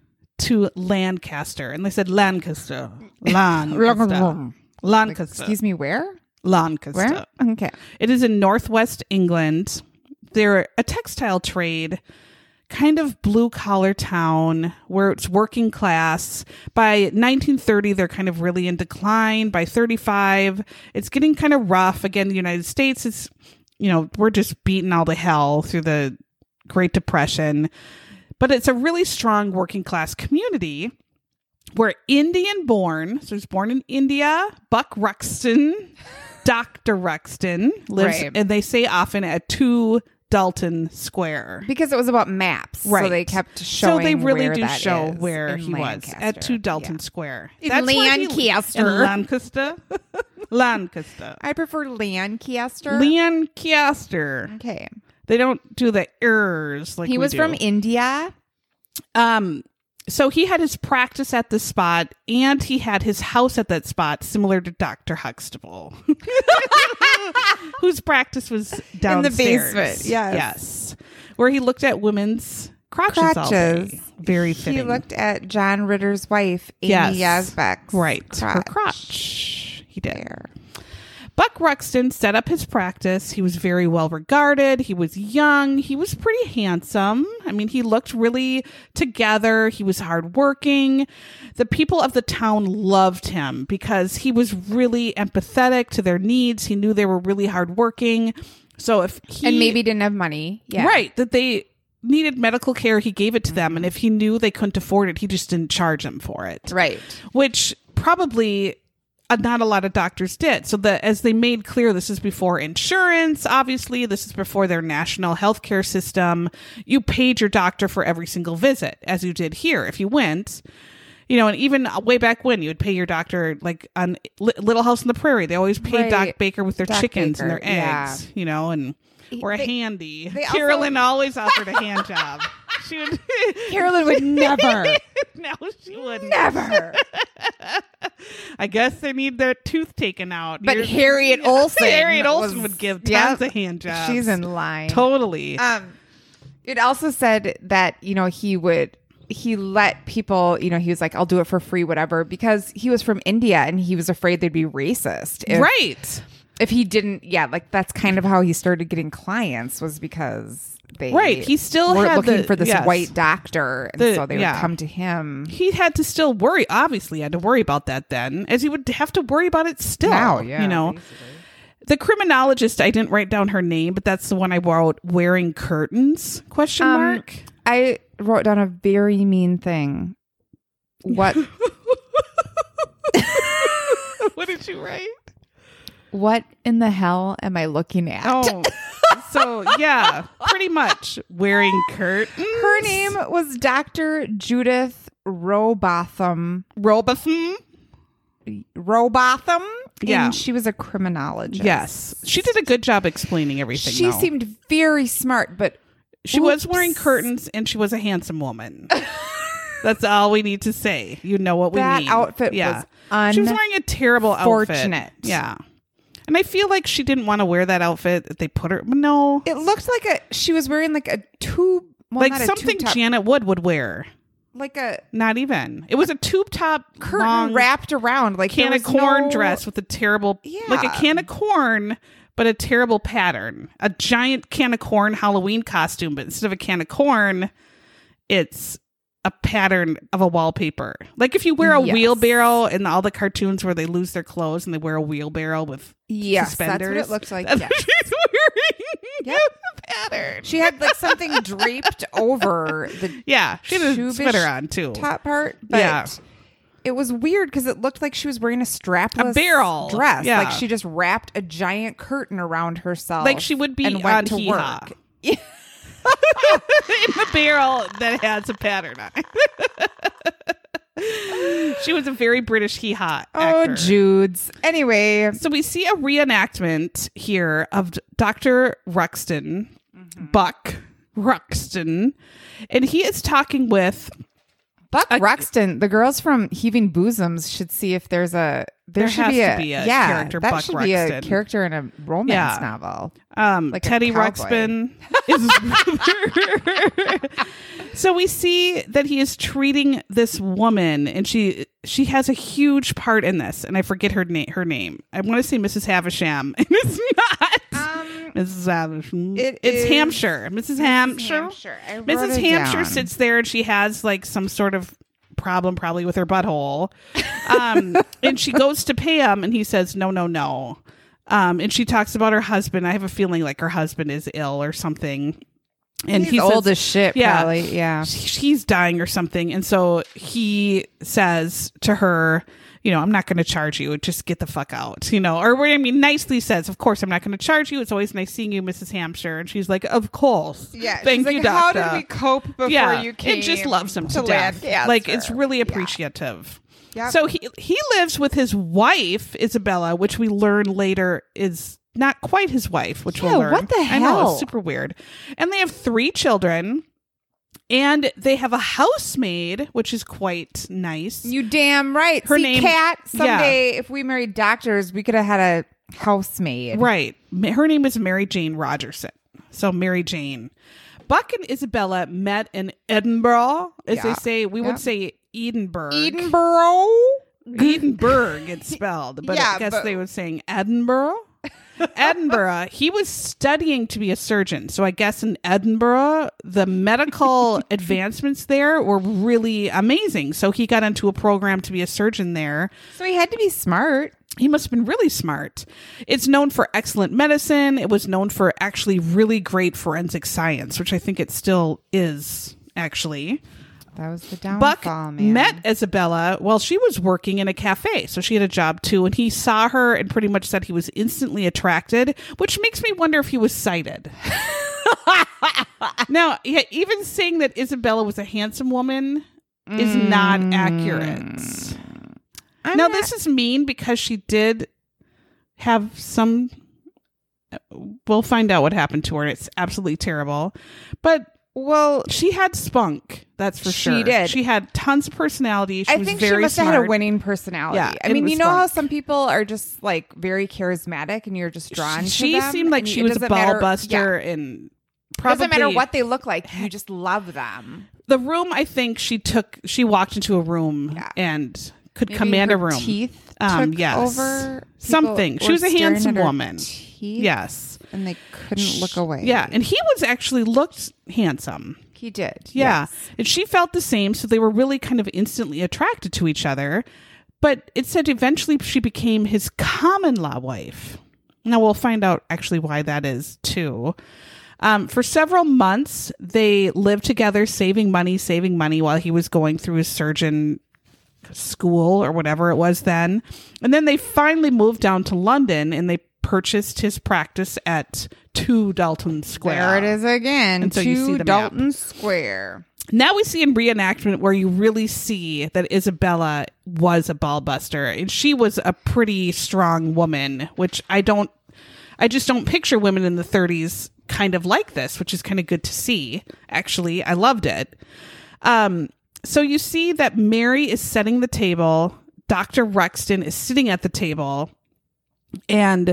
to Lancaster, and they said Lancaster. Lancaster. Lancaster. Like, excuse me, where? Lancaster. Where? Okay. It is in northwest England. They're a textile trade, kind of blue collar town where it's working class. By nineteen thirty, they're kind of really in decline. By thirty-five, it's getting kind of rough. Again, the United States is, you know, we're just beating all the hell through the Great Depression. But it's a really strong working class community where Indian born, so he's born in India, Buck Ruxton, Doctor Ruxton lives, right. and they say often at two Dalton Square. Because it was about maps. Right. So they kept showing So they really where do that show is where in he Lancaster. was at two Dalton Yeah. Square. In where he- Lancaster. in Lancaster. Lancaster. I prefer Lancaster. Lancaster. Okay. They don't do the ers like He we was do. from India. Um, so he had his practice at the spot, and he had his house at that spot, similar to Doctor Huxtable, whose practice was downstairs. In the basement, yes. yes, where he looked at women's crotches, all Crotches. day. Very fitting. He looked at John Ritter's wife, Amy Yes. Yazbek's right, crotch. her crotch. He did. There. Buck Ruxton set up his practice. He was very well regarded. He was young. He was pretty handsome. I mean, he looked really together. He was hardworking. The people of the town loved him because he was really empathetic to their needs. He knew they were really hardworking. So if he And maybe didn't have money. Yeah. right, that they needed medical care, he gave it to them. And if he knew they couldn't afford it, he just didn't charge them for it. Right. Which probably uh, not a lot of doctors did. So that as they made clear, this is before insurance, obviously, this is before their national healthcare system. You paid your doctor for every single visit, as you did here if you went. You know, and even way back when, you would pay your doctor, like on Li- Little House on the Prairie, they always paid Right. Doc Baker with their Doc chickens Baker, and their eggs, yeah. you know, and or a They- handy. they also- Carolyn always offered a hand job. She would. Carolyn would never. No, she wouldn't. Never. I guess they need their tooth taken out. But Here's- Harriet Olsen. Harriet Olsen was- would give Yep. tons of hand jobs. She's in line. Totally. Um, it also said that, you know, he would, he let people, you know, he was like, I'll do it for free, whatever, because he was from India and he was afraid they'd be racist. If, right. If he didn't, yeah, like that's kind of how he started getting clients was because they Right. He still were had looking the- for this yes. white doctor. And The- so they yeah. would come to him. He had to still worry, obviously had to worry about that then, as he would have to worry about it still. Now, yeah, You know, basically. the criminologist, I didn't write down her name, but that's the one I wrote, wearing curtains, question Um, mark. I wrote down a very mean thing. What What did you write? what in the hell am I looking at? Oh, so yeah, pretty much wearing curtains. Her name was Doctor Judith Robotham. Robotham. Robotham? Yeah. And she was a criminologist. Yes, she did a good job explaining everything. She though. seemed very smart, but She was oops. wearing curtains, and she was a handsome woman. That's all we need to say. You know what we That mean. outfit yeah. was She was wearing a terrible outfit. unfortunate. Yeah. And I feel like she didn't want to wear that outfit. That they put her. No. It looked like a she was wearing like a tube, well, like not a something tube top, Janet Wood would wear. like a Not even. It was a tube top curtain long wrapped around, like can there of was corn no- dress with a terrible, like a Yeah. can of corn, but a terrible pattern. A giant can of corn Halloween costume, but instead of a can of corn, it's a pattern of a wallpaper. Like if you wear a Yes. wheelbarrow in all the cartoons where they lose their clothes and they wear a wheelbarrow with Yes, suspenders. that's what it looked like. That's Yeah. what she's wearing. Yep. The pattern. She had like something draped over the Yeah, she had a Shoobish sweater on too. top part, but Yeah. it was weird because it looked like she was wearing a strapless A barrel. dress. Yeah. Like she just wrapped a giant curtain around herself, Like she would be and on went to Hee Haw. work. In the barrel that has a pattern on it. She was a very British hee haw Oh, actor. Judes. Anyway, So we see a reenactment here of D- Doctor Ruxton, Buck Ruxton, and he is talking with Buck A- Ruxton, the girls from Heaving Bosoms should see if there's a there, There should has be to a, be a yeah, character, that Buck should be a Ruxton. character in a romance Yeah. novel. um, Like a Teddy cowboy. Ruxpin. Is so we see that he is treating this woman, and she she has a huge part in this, and I forget her name. Her name. I want to say Missus Havisham, and it's not. Um, Missus Havisham. it it's is Hampshire. Missus Hampshire. Hampshire. I wrote Missus it Hampshire down. sits there, and she has like some sort of problem, probably with her butthole. Um, and she goes to pay him, and he says, "No, no, no." Um, and she talks about her husband. I have a feeling like her husband is ill or something. And he's he old says, as shit, yeah, probably. Yeah. He's dying or something. And so he says to her, you know, I'm not going to charge you. Just get the fuck out, you know, or I mean, nicely says, of course, I'm not going to charge you. It's always nice seeing you, Missus Hampshire. And she's like, of course. Yeah. Thank she's you, like, doctor. How did we cope before yeah, you came? It just loves him to, to death. Lancaster. Like, it's really appreciative. Yeah. Yep. So he, he lives with his wife, Isabella, which we learn later is not quite his wife, which yeah, we'll learn. What the hell? I know, it's super weird. And they have three children. And they have a housemaid, which is quite nice. You damn right. Her See, name, Kat, someday, yeah. if we married doctors, we could have had a housemaid. Right. Her name is Mary Jane Rogerson. So Mary Jane. Buck and Isabella met in Edinburgh, as yeah. they say. We yeah. would say Edinburgh. Edinburgh? Edinburgh, it's spelled. But yeah, I guess but- they would saying Edinburgh. Edinburgh, he was studying to be a surgeon. So I guess in Edinburgh, the medical advancements there were really amazing. So he got into a program to be a surgeon there. So he had to be smart. He must have been really smart. It's known for excellent medicine. It was known for actually really great forensic science, which I think it still is, actually. That was the downfall, Buck man. met Isabella while she was working in a cafe. So she had a job too. And he saw her and pretty much said he was instantly attracted, which makes me wonder if he was sighted. Now, yeah, even saying that Isabella was a handsome woman is mm. not accurate. I'm now, not- this is mean because she did have some... We'll find out what happened to her. It's absolutely terrible. But... Well, she had spunk. That's for she sure. She did. She had tons of personality. She I was think very she must smart. have had a winning personality. Yeah, I mean, you know spunk. how some people are just like very charismatic and you're just drawn she, to them? She seemed like and she it was a doesn't ball matter, buster yeah. and probably... It doesn't matter what they look like. You just love them. The room, I think she took... She walked into a room yeah. and could Maybe command her a room. Teeth um, took yes. over. Something. She was a handsome woman. Teeth, yes. And they couldn't look away. Yeah. And he was actually looked handsome. He did. Yeah. Yes. And she felt the same. So they were really kind of instantly attracted to each other. But it said eventually she became his common law wife. Now we'll find out actually why that is too. Um, for several months, they lived together, saving money, saving money while he was going through his surgeon school or whatever it was then. And then they finally moved down to London and they purchased his practice at two Dalton Square. There it is again. And so two you see the Dalton map. Square. Now we see in reenactment where you really see that Isabella was a ball buster and she was a pretty strong woman, which I don't, I just don't picture women in the thirties kind of like this, which is kind of good to see. Actually, I loved it. Um, so you see that Mary is setting the table. Doctor Ruxton is sitting at the table and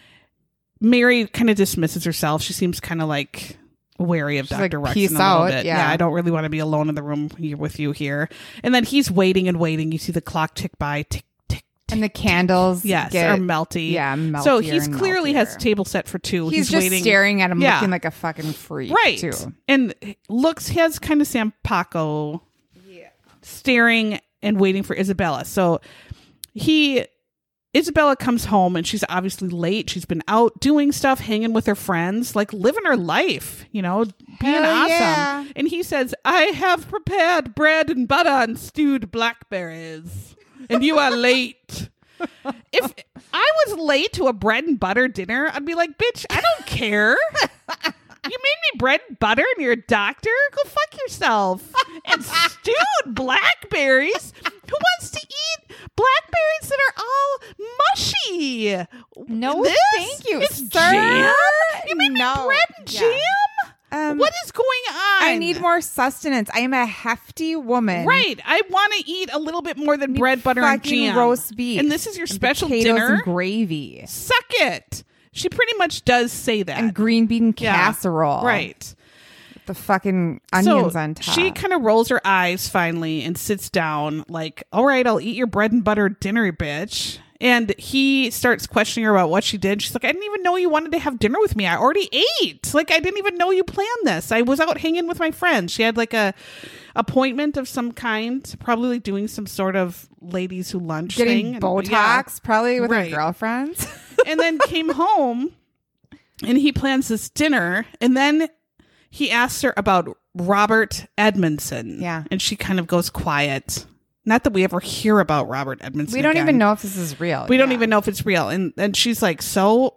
Mary kind of dismisses herself. She seems kind of like wary of She's Doctor like, Ruxton peace a little out. bit. Yeah. yeah, I don't really want to be alone in the room here with you here. And then he's waiting and waiting. You see the clock tick by, tick, tick, tick. And the candles Yes, get, are melty. Yeah, meltier So he's and clearly meltier. has a table set for two. He's, He's, just waiting. staring at him Yeah. looking like a fucking freak. Right. Too. And looks, he has kind of Sam Paco Yeah. staring and waiting for Isabella. So he... Isabella comes home and she's obviously late. She's been out doing stuff, hanging with her friends, like living her life, you know, being Hell awesome. yeah. And he says, I have prepared bread and butter and stewed blackberries, and you are late. If I was late to a bread and butter dinner, I'd be like, bitch, I don't care. You made me bread and butter and you're a doctor? Go fuck yourself. And stewed blackberries? Who wants to eat blackberries that are all mushy? No, This? thank you, It's sir. jam? You made No. me bread and Yeah. jam? Um, What is going on? I need more sustenance. I am a hefty woman. Right. I want to eat a little bit more than Need bread, butter, and fucking jam. roast beef. And this is your and special potatoes dinner? and gravy. Suck it. She pretty much does say that. And green bean Yeah. casserole. Right. The fucking onions so on top. She kind of rolls her eyes finally and sits down like, all right, I'll eat your bread and butter dinner, bitch. And he starts questioning her about what she did. She's like, I didn't even know you wanted to have dinner with me. I already ate. Like, I didn't even know you planned this. I was out hanging with my friends. She had like a appointment of some kind, probably doing some sort of ladies who lunch Getting thing. Botox, Yeah. probably with Right. her girlfriends. And then came home and he plans this dinner. And then he asks her about Robert Edmondson. Yeah. And she kind of goes quiet. Not that we ever hear about Robert Edmondson. We don't again. even know if this is real. We don't Yeah. even know if it's real. And and she's like, so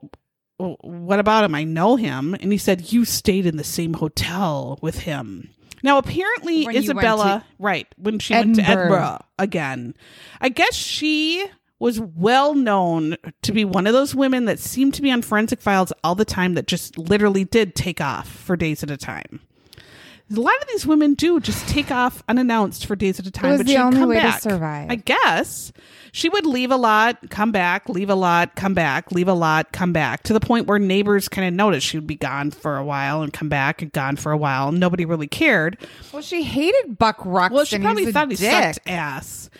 what about him? I know him. And he said, you stayed in the same hotel with him. Now, apparently, When you Isabella, went to right, when she went to Edinburgh. Edinburgh again, I guess she was well known to be one of those women that seemed to be on Forensic Files all the time that just literally did take off for days at a time. A lot of these women do just take off unannounced for days at a time. It was but the she'd only come way to back. survive. I guess she would leave a lot, come back, leave a lot, come back, leave a lot, come back, to the point where neighbors kind of noticed she would be gone for a while and come back and gone for a while. And nobody really cared. Well, she hated Buck Ruxton. Well, she probably He's a thought he dick. sucked ass.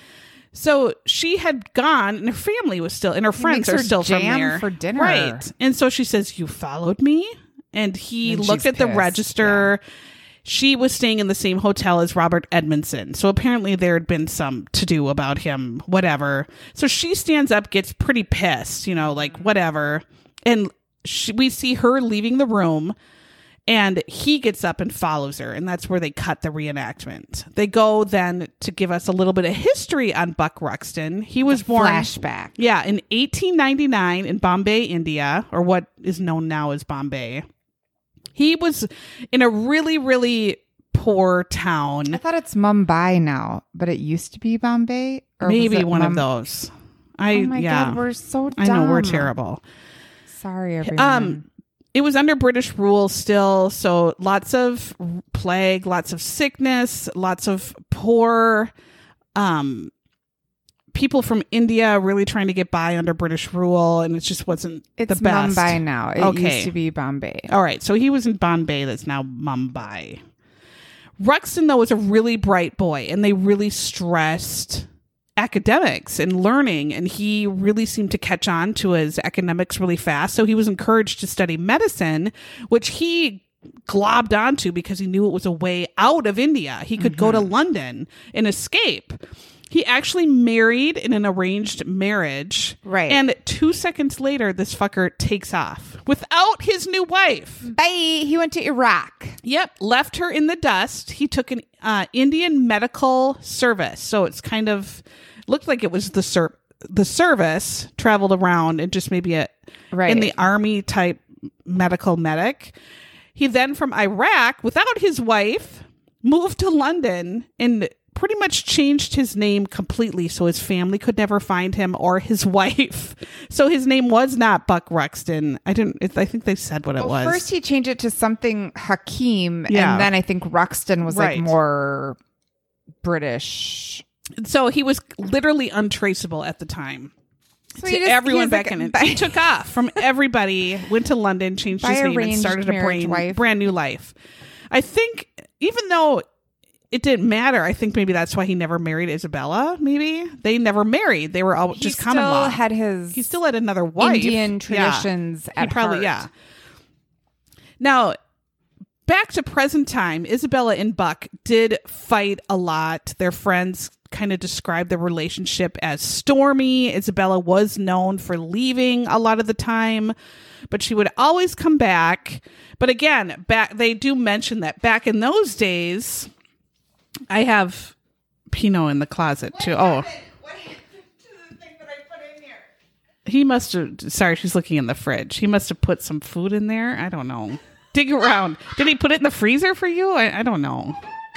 So she had gone, and her family was still, and her friends makes are her still from jam there for dinner. right? And so she says, "You followed me," and he And looked she's at the pissed, register. She was staying in the same hotel as Robert Edmondson, so apparently there had been some to do about him. Whatever. So she stands up, gets pretty pissed, you know, like whatever, and she, we see her leaving the room. And he gets up and follows her. And that's where they cut the reenactment. They go then to give us a little bit of history on Buck Ruxton. He was born. Flashback. Yeah, in eighteen ninety-nine in Bombay, India, or what is known now as Bombay. He was in a really, really poor town. I thought it's Mumbai now, but it used to be Bombay. Or was Maybe it one Mum- of those. I, Oh my yeah. God, we're so dumb. I know, we're terrible. Sorry, everyone. Um, it was under British rule still, so lots of plague, lots of sickness, lots of poor um, people from India really trying to get by under British rule, and it just wasn't it's the best. Mumbai now. It Okay. used to be Bombay. All right, so he was in Bombay, that's now Mumbai. Ruxton, though, was a really bright boy, and they really stressed academics and learning, and he really seemed to catch on to his academics really fast. So he was encouraged to study medicine, which he globbed onto because he knew it was a way out of India. He could mm-hmm. go to London and escape. He actually married in an arranged marriage. Right. And two seconds later, this fucker takes off without his new wife. Bye. He went to Iraq. Yep. Left her in the dust. He took an uh, Indian medical service. So it's kind of looked like it was the ser- the service traveled around and just maybe a right. in the army type medical medic. He then from Iraq without his wife moved to London and pretty much changed his name completely so his family could never find him or his wife. So his name was not Buck Ruxton. I didn't, it, I think they said what it well, was. First he changed it to something Hakeem. Yeah. And then I think Ruxton was Right. like more British. So he was literally untraceable at the time. So to he just- everyone he's back like, in it. by- He took off from everybody, went to London, changed By his name, and arranged started a marriage brain, wife. brand new life. I think, even though it didn't matter, I think maybe that's why he never married Isabella. Maybe they never married; they were all He just still common law. had his He still had another wife. Indian Yeah. traditions He at probably heart. yeah. Now, back to present time, Isabella and Buck did fight a lot. Their friends kind of described their relationship as stormy. Isabella was known for leaving a lot of the time, but she would always come back. But again, back they do mention that back in those days, I have Pinot in the closet too. Oh. What happened to the thing that I put in here? He must have, sorry, she's looking in the fridge. He must have put some food in there. I don't know. Dig around. Did he put it in the freezer for you? I, I don't know.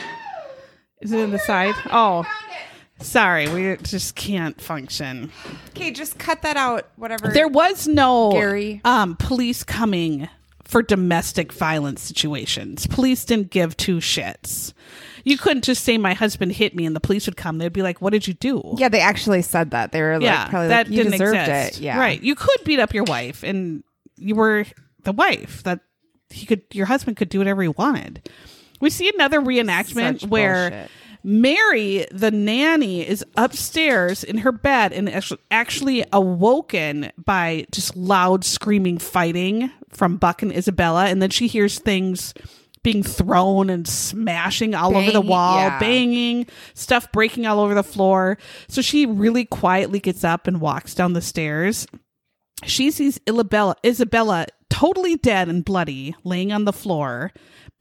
Is it in the side? Oh, sorry. We just can't function. Okay, just cut that out. Whatever. There was no Gary. um, police coming for domestic violence situations. Police didn't give two shits. You couldn't just say my husband hit me and the police would come. They'd be like, what did you do? Yeah, they actually said that. They were like, yeah, probably that like, you didn't deserved exist. it. Yeah. Right. You could beat up your wife and you were the wife. That he could, your husband could do whatever he wanted. We see another reenactment Such where bullshit. Mary, the nanny, is upstairs in her bed and actu- actually awoken by just loud screaming fighting from Buck and Isabella. And then she hears things being thrown and smashing all over the Bang- wall, yeah. banging, stuff breaking all over the floor. So she really quietly gets up and walks down the stairs. She sees Isabella, Isabella totally dead and bloody, laying on the floor.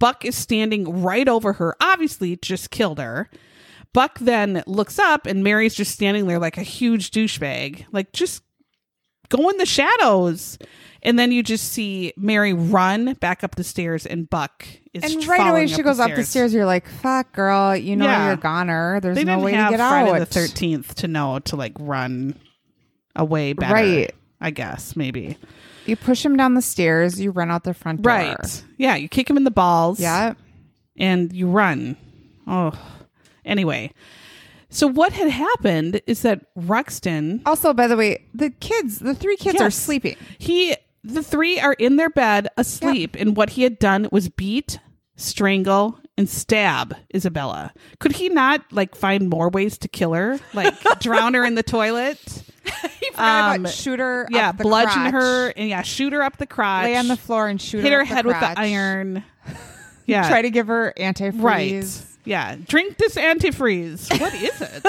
Buck is standing right over her, obviously just killed her. Buck then looks up and Mary's just standing there like a huge douchebag, like just go in the shadows. And then you just see Mary run back up the stairs and Buck is And right away she goes the up the stairs. You're like, fuck, girl, you know Yeah. you're a goner. There's They no didn't way have to get Friday out. the thirteenth to know to like run away better. Right. I guess maybe. You push him down the stairs. You run out the front door. Right. Yeah. You kick him in the balls. Yeah. And you run. Oh. Anyway. So what had happened is that Ruxton. Also, by the way, the kids, the three kids Yes. are sleeping. He, the three are in their bed asleep. And what he had done was beat, strangle, and stab Isabella. Could he not like find more ways to kill her? Like drown her in the toilet? He forgot Um, about shoot her Yeah. up the Bludgeon crotch, her and yeah, shoot her up the crotch. lay on the floor and shoot hit her her up the head with the crotch. iron. Yeah. Try to give her antifreeze. Right. Yeah. Drink this antifreeze. What is it?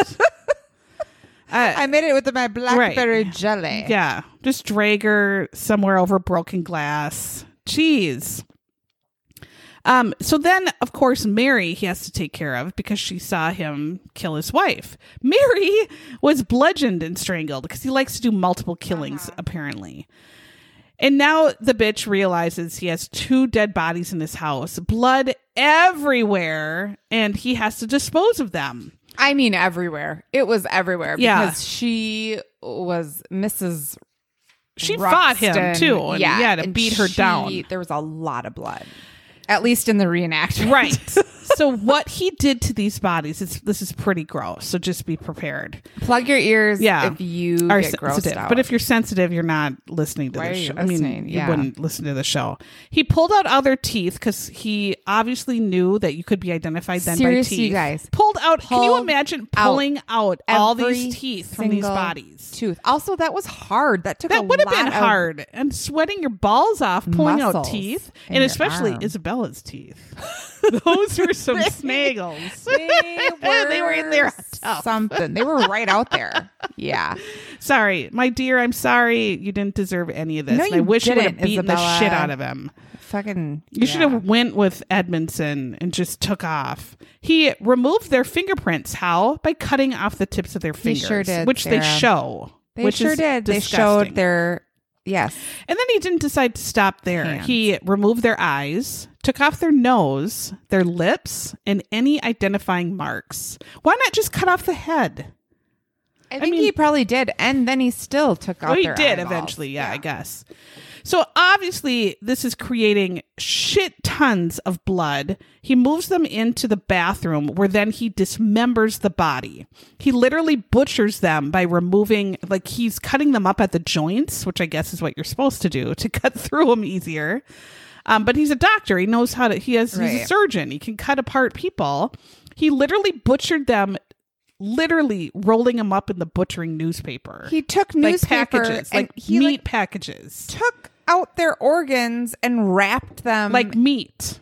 uh, I made it with my blackberry Right. jelly. yeah. Just drag her somewhere over broken glass. Jeez. Um, so then, of course, Mary he has to take care of because she saw him kill his wife. Mary was bludgeoned and strangled because he likes to do multiple killings, Uh-huh. apparently. And now the bitch realizes he has two dead bodies in his house, blood everywhere, and he has to dispose of them. I mean, everywhere. It was everywhere Yeah. because she was Missus She fought him Ruxton. too, and yeah, yeah, to and beat her she- down. There was a lot of blood, at least in the reenactment. Right. So what he did to these bodies is this is pretty gross. So just be prepared. Plug your ears Yeah. if you Are get grossed sensitive. out. But if you're sensitive, you're not listening to Why the are you show. I mean, listening? you Yeah. wouldn't listen to the show. He pulled out other teeth because he obviously knew that you could be identified then Seriously, by teeth. you guys. Pulled out. can you Pulled imagine pulling out, all every these teeth from these single bodies? tooth. Also, that was hard. That took a That would have been lot of- hard. And sweating your balls off, pulling out muscles teeth, in and your especially arm. Isabella's teeth. Those were some snaggles. They were, They were in there tough. something. They were right out there. Yeah. Sorry, my dear. I'm sorry. You didn't deserve any of this. No, and I you wish you would have didn't, beaten the Isabella. shit out of him. Fucking. You should yeah. have went with Edmondson and just took off. He removed their fingerprints. How? By cutting off the tips of their He fingers, sure did, which they Sarah. show. They which sure is did. They disgusting. showed their. Yes. And then he didn't decide to stop there. Hands. He removed their eyes, took off their nose, their lips, and any identifying marks. Why not just cut off the head? I think mean- he probably did. And then he still took out Well, he their did eyeballs. eventually, yeah, I guess. So obviously, this is creating shit tons of blood. He moves them into the bathroom where then he dismembers the body. He literally butchers them by removing, like he's cutting them up at the joints, which I guess is what you're supposed to do to cut through them easier. Um, but he's a doctor. He knows how to, he has, he's a Right. surgeon. He can cut apart people. He literally butchered them, literally rolling them up in the butchering newspaper. He took like newspaper packages, and like he meat like, packages. took out their organs and wrapped them Like meat.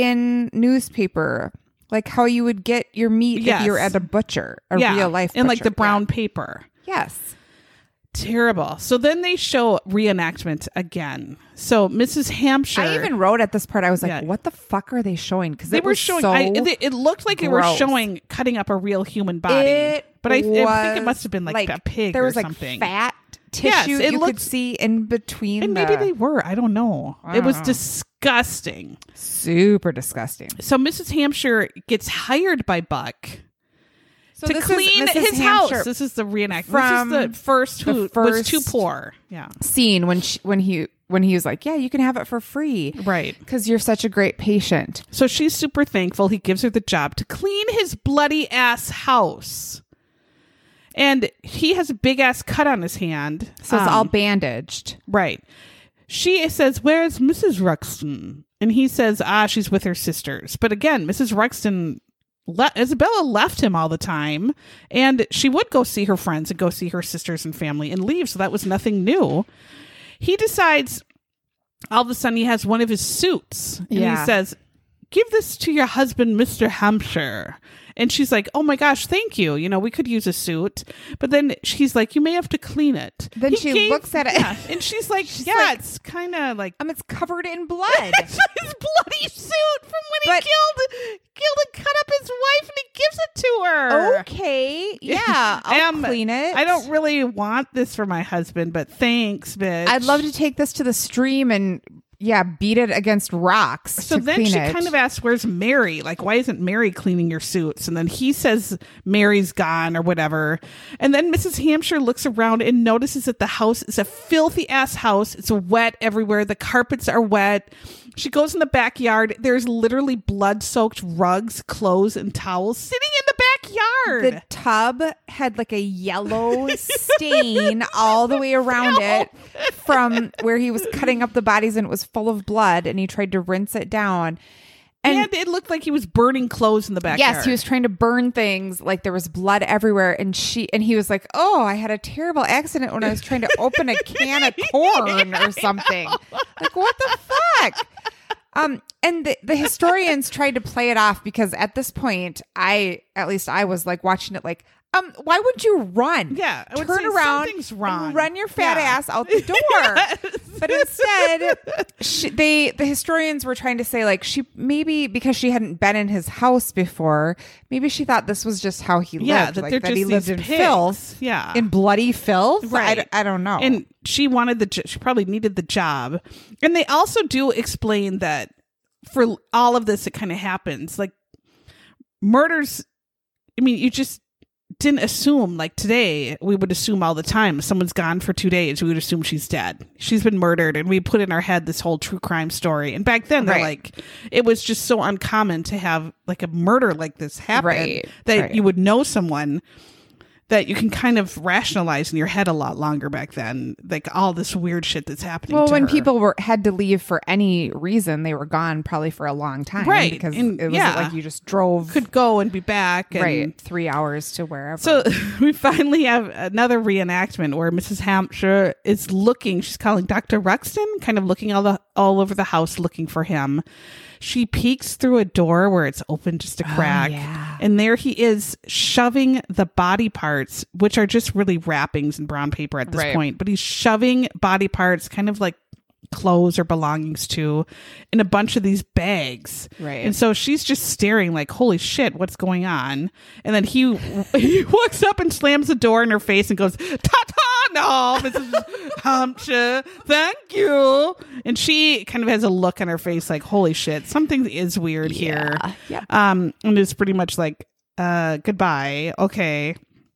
in newspaper, like how you would get your meat Yes. if you were at a butcher, a yeah. real life, in like the butcher. brown paper. Yeah. Yes. Terrible. So then they show reenactment again. So Missus Hampshire. I even wrote at this part. I was like, Yeah. "What the fuck are they showing?" Because they it were was showing. So I, it, it looked like they were gross. showing cutting up a real human body, It but I, I think it was must have been like, a pig There or was like something. fat Yes, tissue it you looked- could see in between. and maybe the- they were. I don't know. I it was don't know. disgusting. super disgusting. So Missus Hampshire gets hired by Buck So to this clean is Missus his Hampshire house. This is the reenactment. from this is the first who the was too first- poor. Yeah. scene when she, when he when he was like, "Yeah, you can have it for free, Right. Because you're such a great patient." So she's super thankful. He gives her the job to clean his bloody ass house. And he has a big ass cut on his hand. So it's Um, all bandaged. right. She says, "Where's Missus Ruxton?" And he says, "Ah, she's with her sisters." But again, Missus Ruxton, le- Isabella left him all the time. And she would go see her friends and go see her sisters and family and leave. So that was nothing new. He decides all of a sudden he has one of his suits. And Yeah. he says, "Give this to your husband, Mister Hampshire." And she's like, oh my gosh, thank you. You know, we could use a suit. But then she's like, you may have to clean it. Then He she gave- looks at it. yeah, and she's like, She's yeah, like, it's kind of like. Um, it's covered in blood. It's his bloody suit from when But- he killed, killed and cut up his wife and he gives it to her. Okay. Yeah. I'll Um, clean it. I don't really want this for my husband, but thanks, bitch. I'd love to take this to the stream and yeah, beat it against rocks. So to then clean she it. kind of asks, where's Mary? Like, why isn't Mary cleaning your suits? And then he says Mary's gone or whatever. And then Missus Hampshire looks around and notices that the house is a filthy ass house. It's wet everywhere. The carpets are wet. She goes in the backyard. There's literally blood-soaked rugs, clothes, and towels sitting in the backyard. The tub had like a yellow stain all the way around it from where he was cutting up the bodies, and it was full of blood, and he tried to rinse it down. and, And it looked like he was burning clothes in the backyard. yes, he was trying to burn things, like there was blood everywhere, and she and he was like, "Oh, I had a terrible accident when I was trying to open a can of corn or something." Like, what the fuck? Um, and the, the historians tried to play it off because at this point, I at least I was like watching it, like, um, why would you run? Yeah, I would turn say around, something's wrong. and run your fat Yeah. ass out the door. Yes. But instead, she, they the historians were trying to say, like, she maybe because she hadn't been in his house before, maybe she thought this was just how he Yeah, lived, that like they're that he just lived these in pigs. filth, Yeah. in bloody filth. Right. I, d- I don't know. And she wanted the jo- she probably needed the job. And they also do explain that for all of this, it kind of happens like murders. I mean, you just didn't assume, like today we would assume all the time if someone's gone for two days, we would assume she's dead. She's been murdered, and we put in our head this whole true crime story. And back then they're Right. like, it was just so uncommon to have like a murder like this happen Right. that Right. you would know someone that you can kind of rationalize in your head a lot longer back then, like all this weird shit that's happening. well, to when her. people were had to leave for any reason, they were gone probably for a long time, Right. Because And, it wasn't yeah. like you just drove could go and be back, and right three hours to wherever. so we finally have another reenactment where Missus Hampshire is looking. She's calling Doctor Ruxton, kind of looking all the all over the house looking for him. She peeks through a door where it's open just a crack, yeah. and there he is shoving the body parts, which are just really wrappings and brown paper at this Right. point. But he's shoving body parts, kind of like clothes or belongings to, in a bunch of these bags. Right. And so she's just staring like, holy shit, what's going on? And then he he walks up and slams the door in her face and goes, ta-ta, no, Missus Hampshire, thank you. And she kind of has a look on her face like, holy shit, something is weird here. Yep. Um, and it's pretty much like, uh, goodbye. Okay.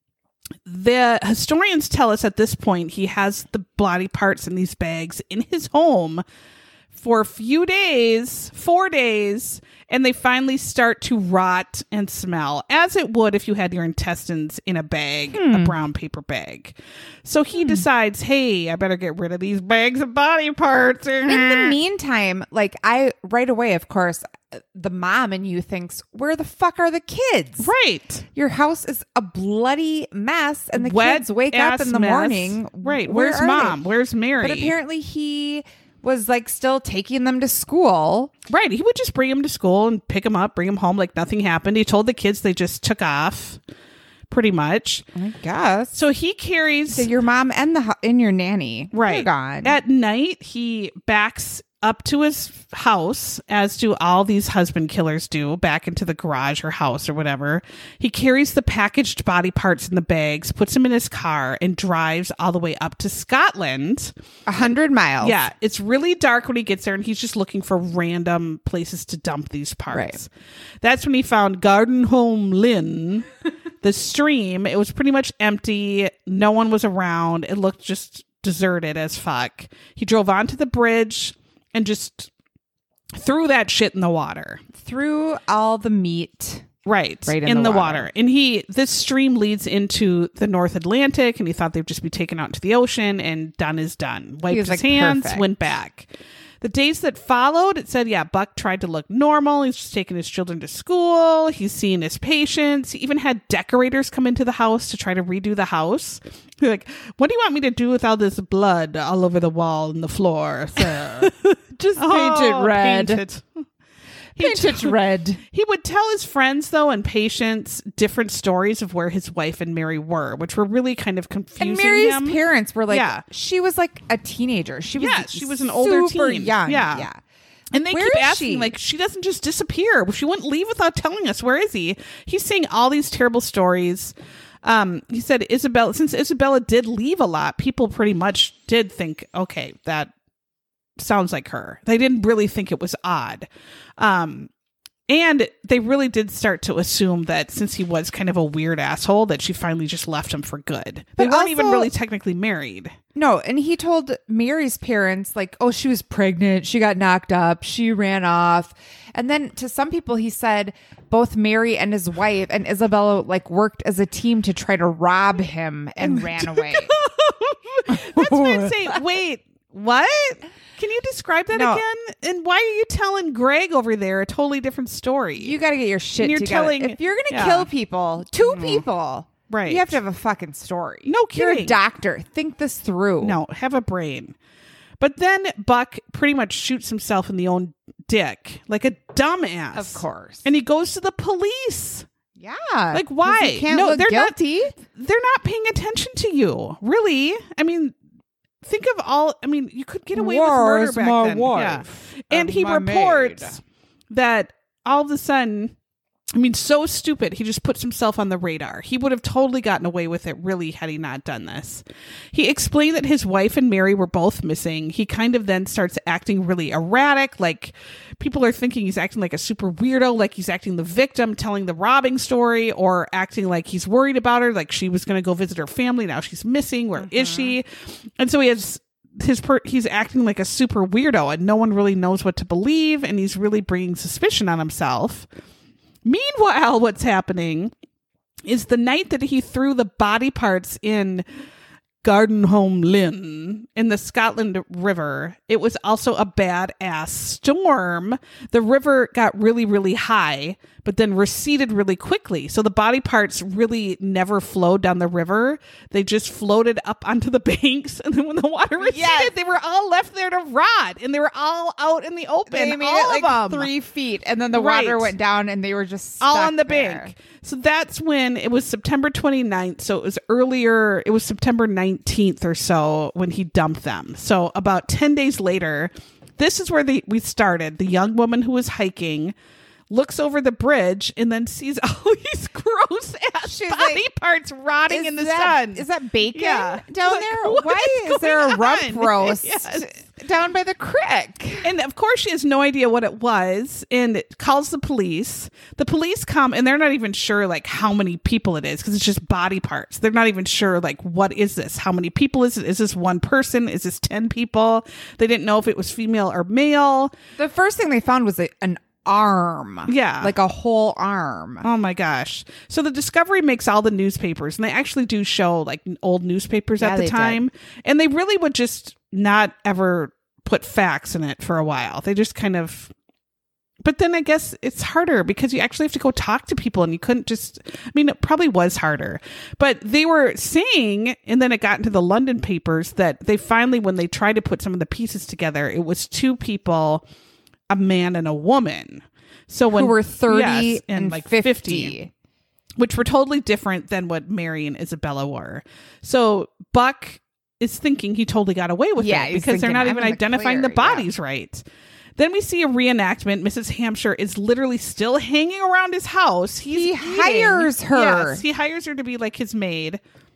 The historians tell us at this point he has the bloody parts in these bags in his home for a few days, four days, and they finally start to rot and smell, as it would if you had your intestines in a bag, Hmm. a brown paper bag. So he decides, hey, I better get rid of these bags of body parts. In the meantime, like I right away, of course, the mom in you thinks, where the fuck are the kids? Right. Your house is a bloody mess, and the Wet kids wake up ass in the mess. morning. Right. Where Where's are mom? they? Where's Mary? But apparently he was like still taking them to school. Right. He would just bring him to school and pick him up, bring him home like nothing happened. He told the kids they just took off, pretty much. I guess. So he carries... So your mom and the hu- and your nanny, Right. they're gone. At night, he backs up to his house, as do all these husband killers do, back into the garage or house or whatever. He carries the packaged body parts in the bags, puts them in his car, and drives all the way up to Scotland. A hundred miles. Yeah, it's really dark when he gets there, and he's just looking for random places to dump these parts. Right. That's when he found Garden Home Lynn, the stream. It was pretty much empty. No one was around. It looked just deserted as fuck. He drove onto the bridge and just threw that shit in the water. Threw all the meat. Right, Right in in, the the, water. water. And he, this stream leads into the North Atlantic, and he thought they'd just be taken out into the ocean, and done is done. Wiped was his like, hands, perfect. went back. The days that followed, it said, yeah, Buck tried to look normal. He's just taking his children to school. He's seeing his patients. He even had decorators come into the house to try to redo the house. They're like, what do you want me to do with all this blood all over the wall and the floor, sir? Just Oh, paint it red. paint it. Paint it red. He would tell his friends, though, and patients different stories of where his wife and Mary were, which were really kind of confusing And Mary's him. parents were like, Yeah. she was like a teenager. She was Yeah, she was an older super teen. young. Yeah. yeah. And they Where keep is asking, she? like, she doesn't just disappear. She wouldn't leave without telling us. Where is he? He's saying all these terrible stories. Um, he said, Isabella, since Isabella did leave a lot, people pretty much did think, okay, that sounds like her. They didn't really think it was odd. Um, and they really did start to assume that since he was kind of a weird asshole, that she finally just left him for good. They But weren't even also- really technically married. No, and he told Mary's parents, like, oh, she was pregnant. She got knocked up. She ran off. And then to some people, he said both Mary and his wife and Isabella, like, worked as a team to try to rob him and ran away. That's why I say, wait, what? Can you describe that No. again? And why are you telling Greg over there a totally different story? You got to get your shit And you're together. telling- if you're going to yeah. kill people, two people, Right. you have to have a fucking story. No You're a kidding. doctor. Think this through. No, have a brain. But then Buck pretty much shoots himself in the own dick like a dumbass. Of course. And he goes to the police. Yeah. Like, 'cause why? He can't No, look they're not- guilty. They're not paying attention to you. Really? I mean, think of all, I mean, you could get away with murder Where's back my then. wife Yeah. And and he my reports maid? that all of a sudden, I mean, so stupid, he just puts himself on the radar. He would have totally gotten away with it, really, had he not done this. He explained that his wife and Mary were both missing. He kind of then starts acting really erratic, like people are thinking he's acting like a super weirdo, like he's acting the victim, telling the robbing story, or acting like he's worried about her, like she was going to go visit her family, now she's missing, where is she? And so he has his per- he's acting like a super weirdo, and no one really knows what to believe, and he's really bringing suspicion on himself. Meanwhile, what's happening is the night that he threw the body parts in Gardenholm Lynn in the Scotland River, it was also a badass storm. The river got really, really high, but then receded really quickly. So the body parts really never flowed down the river. They just floated up onto the banks. And then when the water receded, Yes. they were all left there to rot. And they were all out in the open. They made all it like of them. three feet, and then the water Right. went down, and they were just all stuck on the there. bank. So that's when it was September twenty-ninth. So it was earlier. It was September nineteenth or so when he dumped them. So about ten days later, this is where the, we started. The young woman who was hiking looks over the bridge and then sees all these gross ass She's body like, parts rotting Is in the that- sun. Is that bacon Yeah. down Like, there? what Why is is, there a going rump on? roast Yes. down by the creek? And of course, she has no idea what it was and calls the police. The police come and they're not even sure like how many people it is because it's just body parts. They're not even sure like what is this? How many people is it? Is this one person? Is this ten people? They didn't know if it was female or male. The first thing they found was a, an arm. Yeah. Like a whole arm. Oh my gosh. So the discovery makes all the newspapers, and they actually do show like old newspapers Yeah, at the they time. And they really would just not ever put facts in it for a while. They just kind of, but then I guess it's harder because you actually have to go talk to people, and you couldn't just, I mean, it probably was harder, but they were saying, and then it got into the London papers that they finally, when they tried to put some of the pieces together, it was two people, a man and a woman. So when Who were thirty yes, and like fifty. fifty, which were totally different than what Mary and Isabella were. So Buck is thinking he totally got away with Yeah, it he's because they're thinking, not "I'm even in the identifying clear," the bodies right. Then we see a reenactment. Missus Hampshire is literally still hanging around his house. He's He eating. hires her. Yes, he hires her to be like his maid.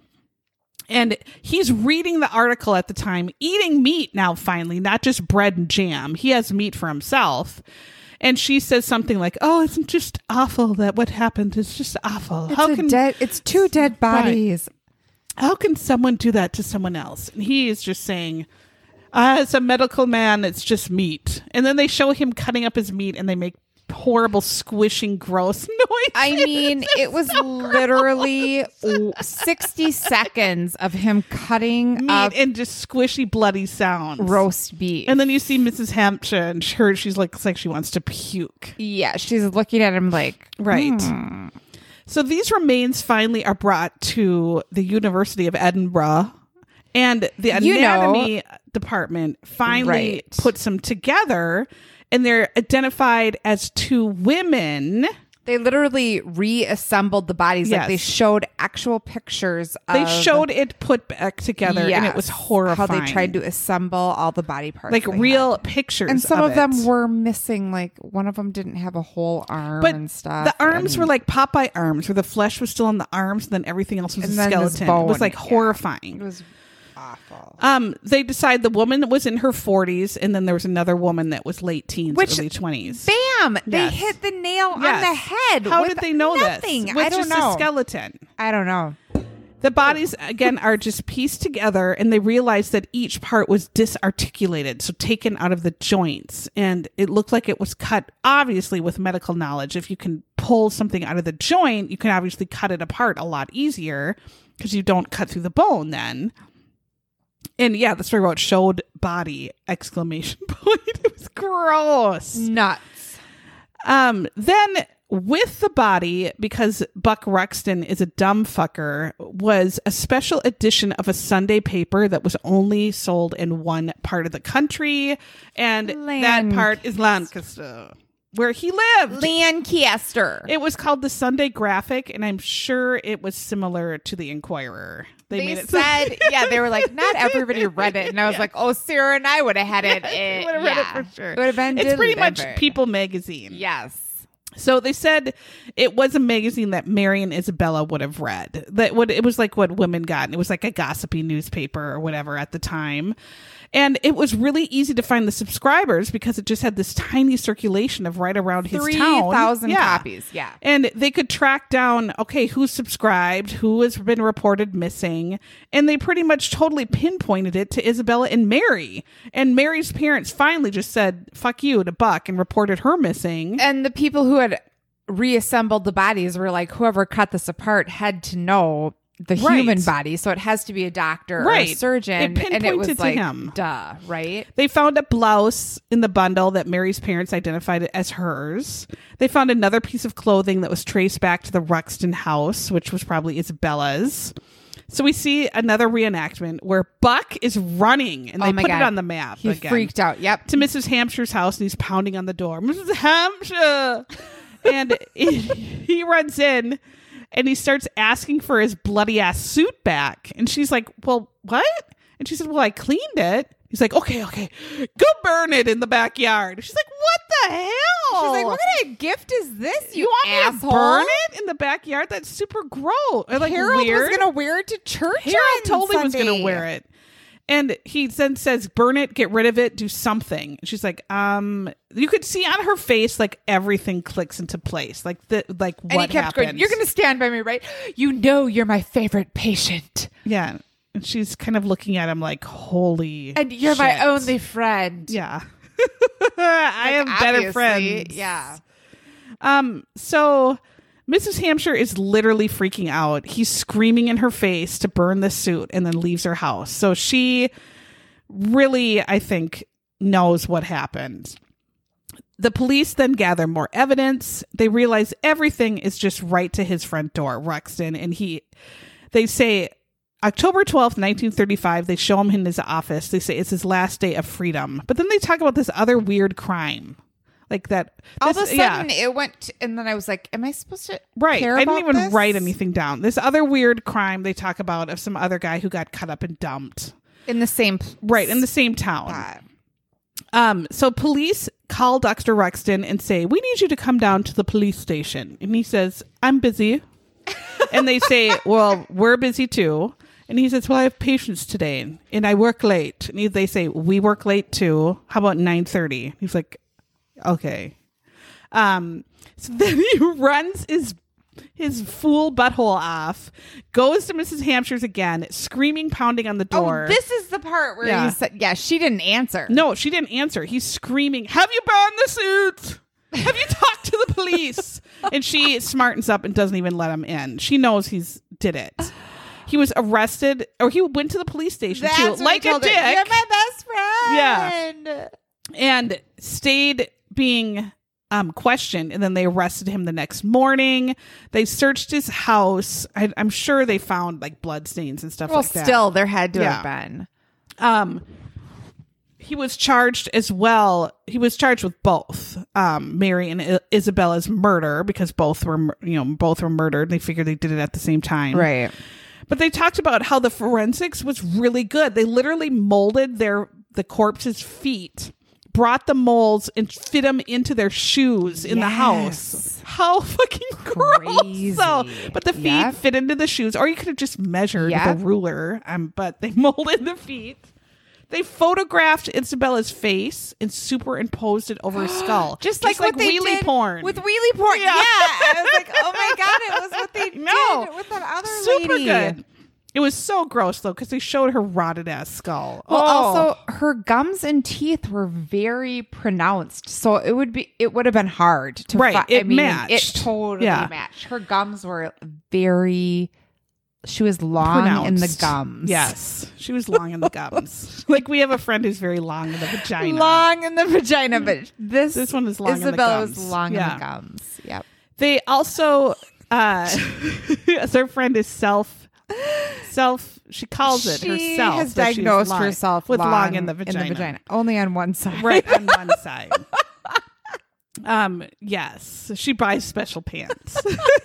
And he's reading the article at the time, eating meat now, finally, not just bread and jam. He has meat for himself. And she says something like, oh, it's just awful that what happened is just awful. It's, How a can dead, it's two dead bodies. how can someone do that to someone else? And he is just saying, uh, as a medical man, it's just meat. And then they show him cutting up his meat, and they make horrible squishing gross noises. I mean, it was so literally sixty seconds of him cutting meat up and just squishy bloody sounds. roast beef. And then you see Missus Hampshire, and her, she's like, looks like she wants to puke. yeah, she's looking at him like, Right. hmm. So these remains finally are brought to the University of Edinburgh, and the You know- anatomy department finally Right. puts them together. and they're identified as two women. They literally reassembled the bodies. Yes. Like they showed actual pictures of... They showed it put back together, yes, and it was horrifying. How they tried to assemble all the body parts. Like real had. pictures And some of, of them it. were missing. Like one of them didn't have a whole arm but and stuff. The arms and, were like Popeye arms, where the flesh was still on the arms, and then everything else was and a then this skeleton. bone. It was like Yeah. horrifying. It was awful. Um, they decide the woman was in her forties, and then there was another woman that was late teens, Which, early twenties. Bam! They Yes. hit the nail Yes. on the head. How with did they know nothing. this? With I don't just know. a skeleton. I don't know. The bodies, again, are just pieced together, and they realized that each part was disarticulated, so taken out of the joints. And it looked like it was cut, obviously, with medical knowledge. If you can pull something out of the joint, you can obviously cut it apart a lot easier because you don't cut through the bone then. And yeah, the story about showed body, exclamation point. It was gross. Nuts. Um, then with the body, because Buck Ruxton is a dumb fucker, was a special edition of a Sunday paper that was only sold in one part of the country. And that part is Lancaster, where he lived. Lancaster. It was called the Sunday Graphic, and I'm sure it was similar to the Inquirer. They, They made it said, yeah, they were like, not everybody read it. And I was Yeah. like, oh, Sarah and I would have had it. Yes, it would have read yeah. it for sure. It would have been It's pretty much delivered. People magazine. Yes. So they said it was a magazine that Mary and Isabella would have read. That would it was like what women got. It was like a gossipy newspaper or whatever at the time. And it was really easy to find the subscribers because it just had this tiny circulation of right around his town. three thousand Yeah. copies. Yeah. And they could track down, okay, who's subscribed, who has been reported missing. And they pretty much totally pinpointed it to Isabella and Mary. And Mary's parents finally just said, fuck you to Buck, and reported her missing. And the people who had reassembled the bodies were like, whoever cut this apart had to know the Right. human body. So it has to be a doctor or a Right. surgeon. It and it pinpointed was to like, him. duh, right? They found a blouse in the bundle that Mary's parents identified it as hers. They found another piece of clothing that was traced back to the Ruxton house, which was probably Isabella's. So we see another reenactment where Buck is running, and they Oh my put God. it on the map He again. freaked out. Yep. To Missus Hampshire's house, and he's pounding on the door. Missus Hampshire! And he, he runs in, and he starts asking for his bloody ass suit back. And she's like, well, what? And she said, well, I cleaned it. He's like, okay, okay, go burn it in the backyard. She's like, what the hell? She's like, what kind of gift is this, you, You want asshole? me to burn it in the backyard? That's super gross. Or like Harold weird. was going to wear it to church Harold on totally was going Sunday. to wear it. And he then says, burn it, get rid of it, do something. She's like, um, you could see on her face, like everything clicks into place. Like the, like what And he kept happened. going, you're going to stand by me, right? You know you're my favorite patient. Yeah. And she's kind of looking at him like, holy And you're shit. my only friend. Yeah. I have Like, better obviously, friends. Yeah. Um, so Missus Hampshire is literally freaking out. He's screaming in her face to burn the suit and then leaves her house. So she really, I think, knows what happened. The police then gather more evidence. They realize everything is just right to his front door, Ruxton. And he, they say October twelfth, nineteen thirty-five, they show him in his office. They say it's his last day of freedom. But then they talk about this other weird crime. Like that. All this- of a sudden, it went, to, and then I was like, am I supposed to Right. care I didn't about even this? write anything down. This other weird crime they talk about of some other guy who got cut up and dumped. In the same Right. In the same town. spot. Um, so police call Doctor Ruxton and say, we need you to come down to the police station. And he says, I'm busy. And they say, well, we're busy too. And he says, well, I have patients today and I work late. And he, they say, we work late too. How about nine thirty? He's like, okay. Um, so then he runs his his fool butthole off, goes to Missus Hampshire's again, screaming, pounding on the door. Oh, this is the part where Yeah. you said, yeah, she didn't answer. No, she didn't answer. He's screaming, have you burned the suit? Have you talked to the police? And she smartens up and doesn't even let him in. She knows he's did it. He was arrested, or he went to the police station That's too, what like he a told her. dick. You're my best friend. Yeah. And stayed being um, questioned. And then they arrested him the next morning. They searched his house. I, I'm sure they found like blood stains and stuff Well, like that. still, there had to Yeah. have been. Um, he was charged as well. He was charged with both um, Mary and I- Isabella's murder because both were, you know, both were murdered. They figured they did it at the same time. Right. But they talked about how the forensics was really good. They literally molded their the corpse's feet, brought the molds and fit them into their shoes in Yes. the house. How fucking Crazy. gross! So, but the feet Yep. fit into the shoes, or you could have just measured Yep. with a ruler. Um, but they molded the feet. They photographed Isabella's face and superimposed it over her skull, Just like, what they wheelie did porn. with wheelie porn. Yeah. Yeah. I was like, oh my God, it was what they No. did with that other Super lady. good. It was so gross though because they showed her rotted ass skull. Well, Oh. also her gums and teeth were very pronounced, so it would be it would have been hard to Right, fi- it I mean, matched. It totally Yeah. matched. Her gums were very. She was long in the Pronounced. gums. Yes, she was long in the gums. Like we have a friend who's very long in the vagina. long in the vagina, but this This one is long in the Isabella gums. was long Yeah. in the gums. Yep. They also, uh, their friend is self, self. She calls it She herself. has that she's diagnosed long- herself with long, long in the vagina. vagina, only on one side. Right on one side. Um. Yes, she buys special pants.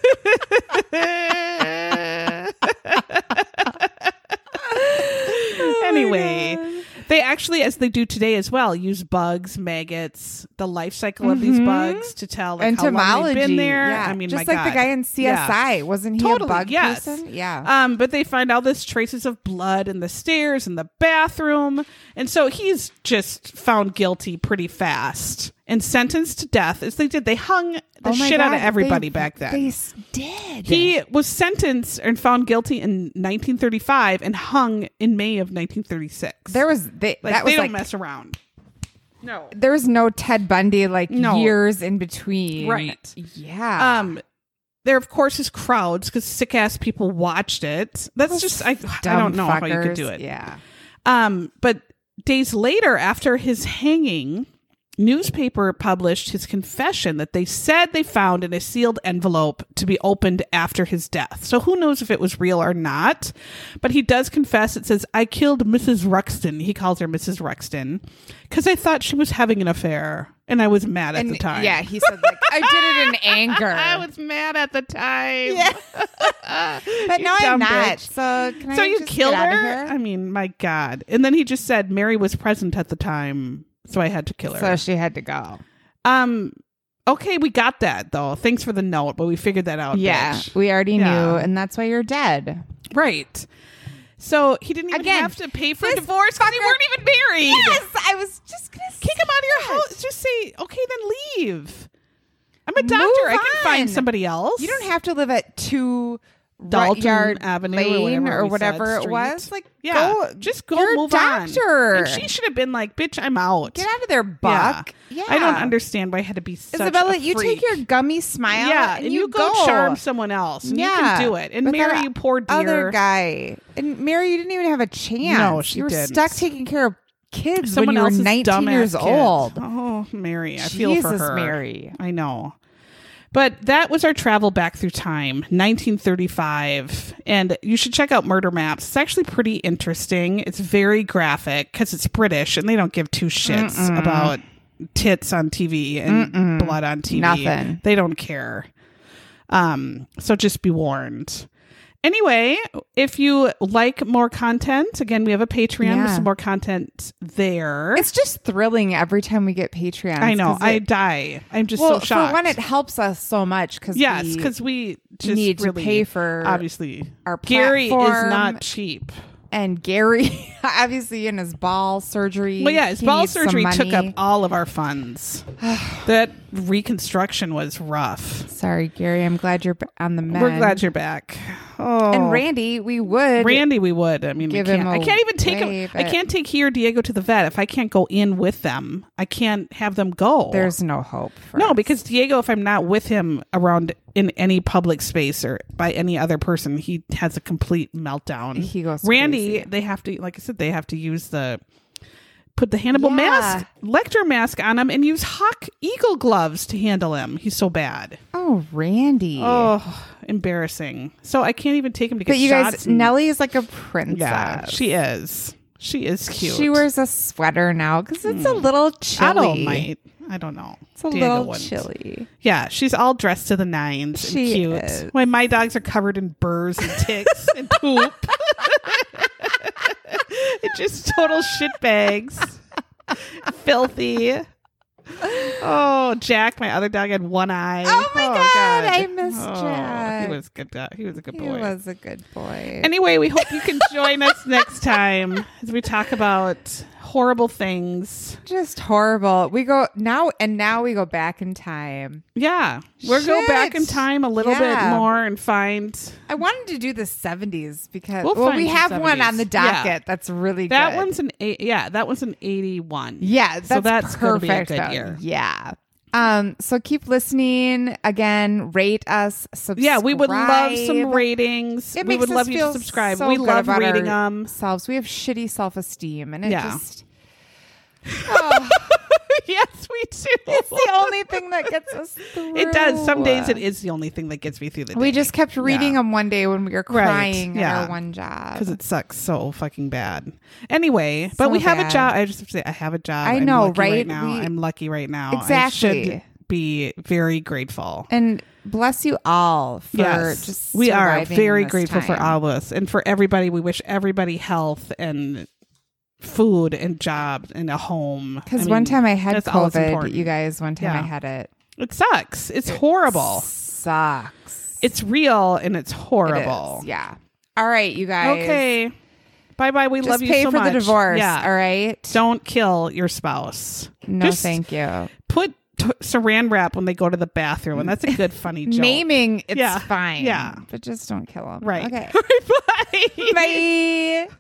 Anyway, they actually, as they do today as well, use bugs, maggots, the life cycle of these bugs to tell like, how long Entomology. they've been there. Yeah. I mean, just my like the God. guy in C S I, Yeah. wasn't he Totally, a bug yes. person? Yeah. Um, but they find all this traces of blood in the stairs and the bathroom. And so he's just found guilty pretty fast and sentenced to death as they did. They hung the Oh my shit out God, of everybody they- back then. They s- did. He was sentenced and found guilty in nineteen thirty-five and hung in May of nineteen thirty-six. There was they, like, that they was don't like mess around. No. there was no Ted Bundy like No. years in between. Right. Yeah. Um, there of course is crowds because sick ass people watched it. That's just I, I Dumb don't know how you could fuckers. do it. Yeah. Um, but days later, after his hanging, newspaper published his confession that they said they found in a sealed envelope to be opened after his death. So who knows if it was real or not? But he does confess. It says, "I killed Missus Ruxton." He calls her Missus Ruxton because I thought she was having an affair, and I was mad at And the time. yeah, he said like I did it in anger. I was mad at the time. Yeah. But You no, I'm dumb not. bitch. So can So I you just killed get out of her? here? I mean, my God. And then he just said Mary was present at the time, so I had to kill her. So she had to go. um, okay, we got that though. Thanks for the note, but we figured that out. Yeah, bitch. we already Yeah. knew, and that's why you're dead. Right. So he didn't even Again, have to pay for a this divorce because they fucker- weren't even married. Yes, I was just gonna Kick him out of your say house. that. Just say, okay, then leave. I'm a doctor. Move I can find on. somebody else. You don't have to live at two Dalton Yard Avenue Lane or whatever, or we whatever said, it street. was. Like, Yeah, go, just go you're a move doctor. on. And she should have been like, "Bitch, I'm out. Get out of there, Buck. Yeah, I don't understand why I had to be such Isabella, a you freak. take your gummy smile, yeah, and, and you, you go, charm someone else, and you can do it. And But Mary, that you poor dear. other guy, and Mary, you didn't even have a chance. No, she you were didn't. stuck taking care of kids Someone when you were else's nineteen dumbass years kid. old. Oh, Mary, I feel for Jesus, her. Mary. I know. But that was our travel back through time, nineteen thirty-five. And you should check out Murder Maps. It's actually pretty interesting. It's very graphic because it's British and they don't give two shits Mm-mm. about tits on T V and Mm-mm. blood on T V. Nothing. They don't care. Um, so just be warned. Anyway, if you like more content, again, we have a Patreon with Yeah. some more content there. It's just thrilling every time we get Patreons. I know. 'cause I it- die. I'm just well, so shocked. for one, it helps us so much because Yes, because we just need to really, pay for obviously our Gary is platform. not cheap. and Gary, obviously in his ball surgery. Well, yeah, his he ball needs some surgery took money. up all of our funds. That reconstruction was rough. Sorry, Gary. I'm glad you're b- on the mend. We're glad you're back. Oh, And Randy, we would. Randy, we would. I mean, we give can't, him I can't even take away, him. I but- can't take he or Diego to the vet if I can't go in with them. I can't have them go. There's no hope. For no, us. because Diego, if I'm not with him around in any public space or by any other person, he has a complete meltdown. He goes Randy, crazy. they have to, like I said, they have to use the put the Hannibal Yeah. mask, Lecter mask on him, and use Hawk Eagle gloves to handle him. He's so bad. Oh, Randy. Oh, embarrassing. So I can't even take him to get but you shots. guys, and- Nellie is like a princess. yeah, she is. She is cute. She wears a sweater now because it's mm. a little chilly. Adult might. I don't know. It's a Daniel little wouldn't. chilly. Yeah, she's all dressed to the nines and she cute. Is. When my dogs are covered in burrs and ticks and poop. It's just total shit bags. Filthy. Oh, Jack, my other dog, had one eye. Oh my oh, god, god, I missed oh, Jack. He was good. Uh, he was a good boy. He was a good boy. Anyway, we hope you can join us next time as we talk about horrible things. Just horrible. We go now, and now we go back in time. Yeah, we'll go back in time a little yeah. bit more and find. I wanted to do the seventies because we'll, well, we have seventies. One on the docket yeah. that's really that good. one's an eight. Yeah, that one's an eighty-one. Yeah, that's so that's perfect. Gonna be a good year. Yeah. Um. So keep listening. Again, rate us. Subscribe. Yeah, we would love some ratings. It we makes would us love you feel to subscribe. So we good love about rating them. Ourselves. We have shitty self-esteem, and it yeah. just. Oh. Yes, we do. It's the only thing that gets us through. It does. Some days it is the only thing that gets me through the day. We just kept reading yeah. them one day when we were crying right. yeah. at our one job. Because it sucks so fucking bad. Anyway, so but we have bad. a job. I just have to say, I have a job. I I'm know, lucky right? right now. We, I'm lucky right now. Exactly. I should be very grateful. And bless you all for yes, just we are very this grateful time. for all of us. And for everybody, we wish everybody health and food and jobs and a home. Because I mean, one time I had COVID, you guys. One time yeah. I had it. It sucks. It's it horrible. Sucks. It's real and it's horrible. It is, yeah. All right, you guys. Okay. Bye bye. We Just love you pay so for much. the divorce. Yeah. All right. Don't kill your spouse. No, Just thank you. Put t- saran wrap when they go to the bathroom, and that's a good funny joke. Naming, it's yeah. fine. Yeah. But just don't kill them. Right. Okay. Bye. Bye.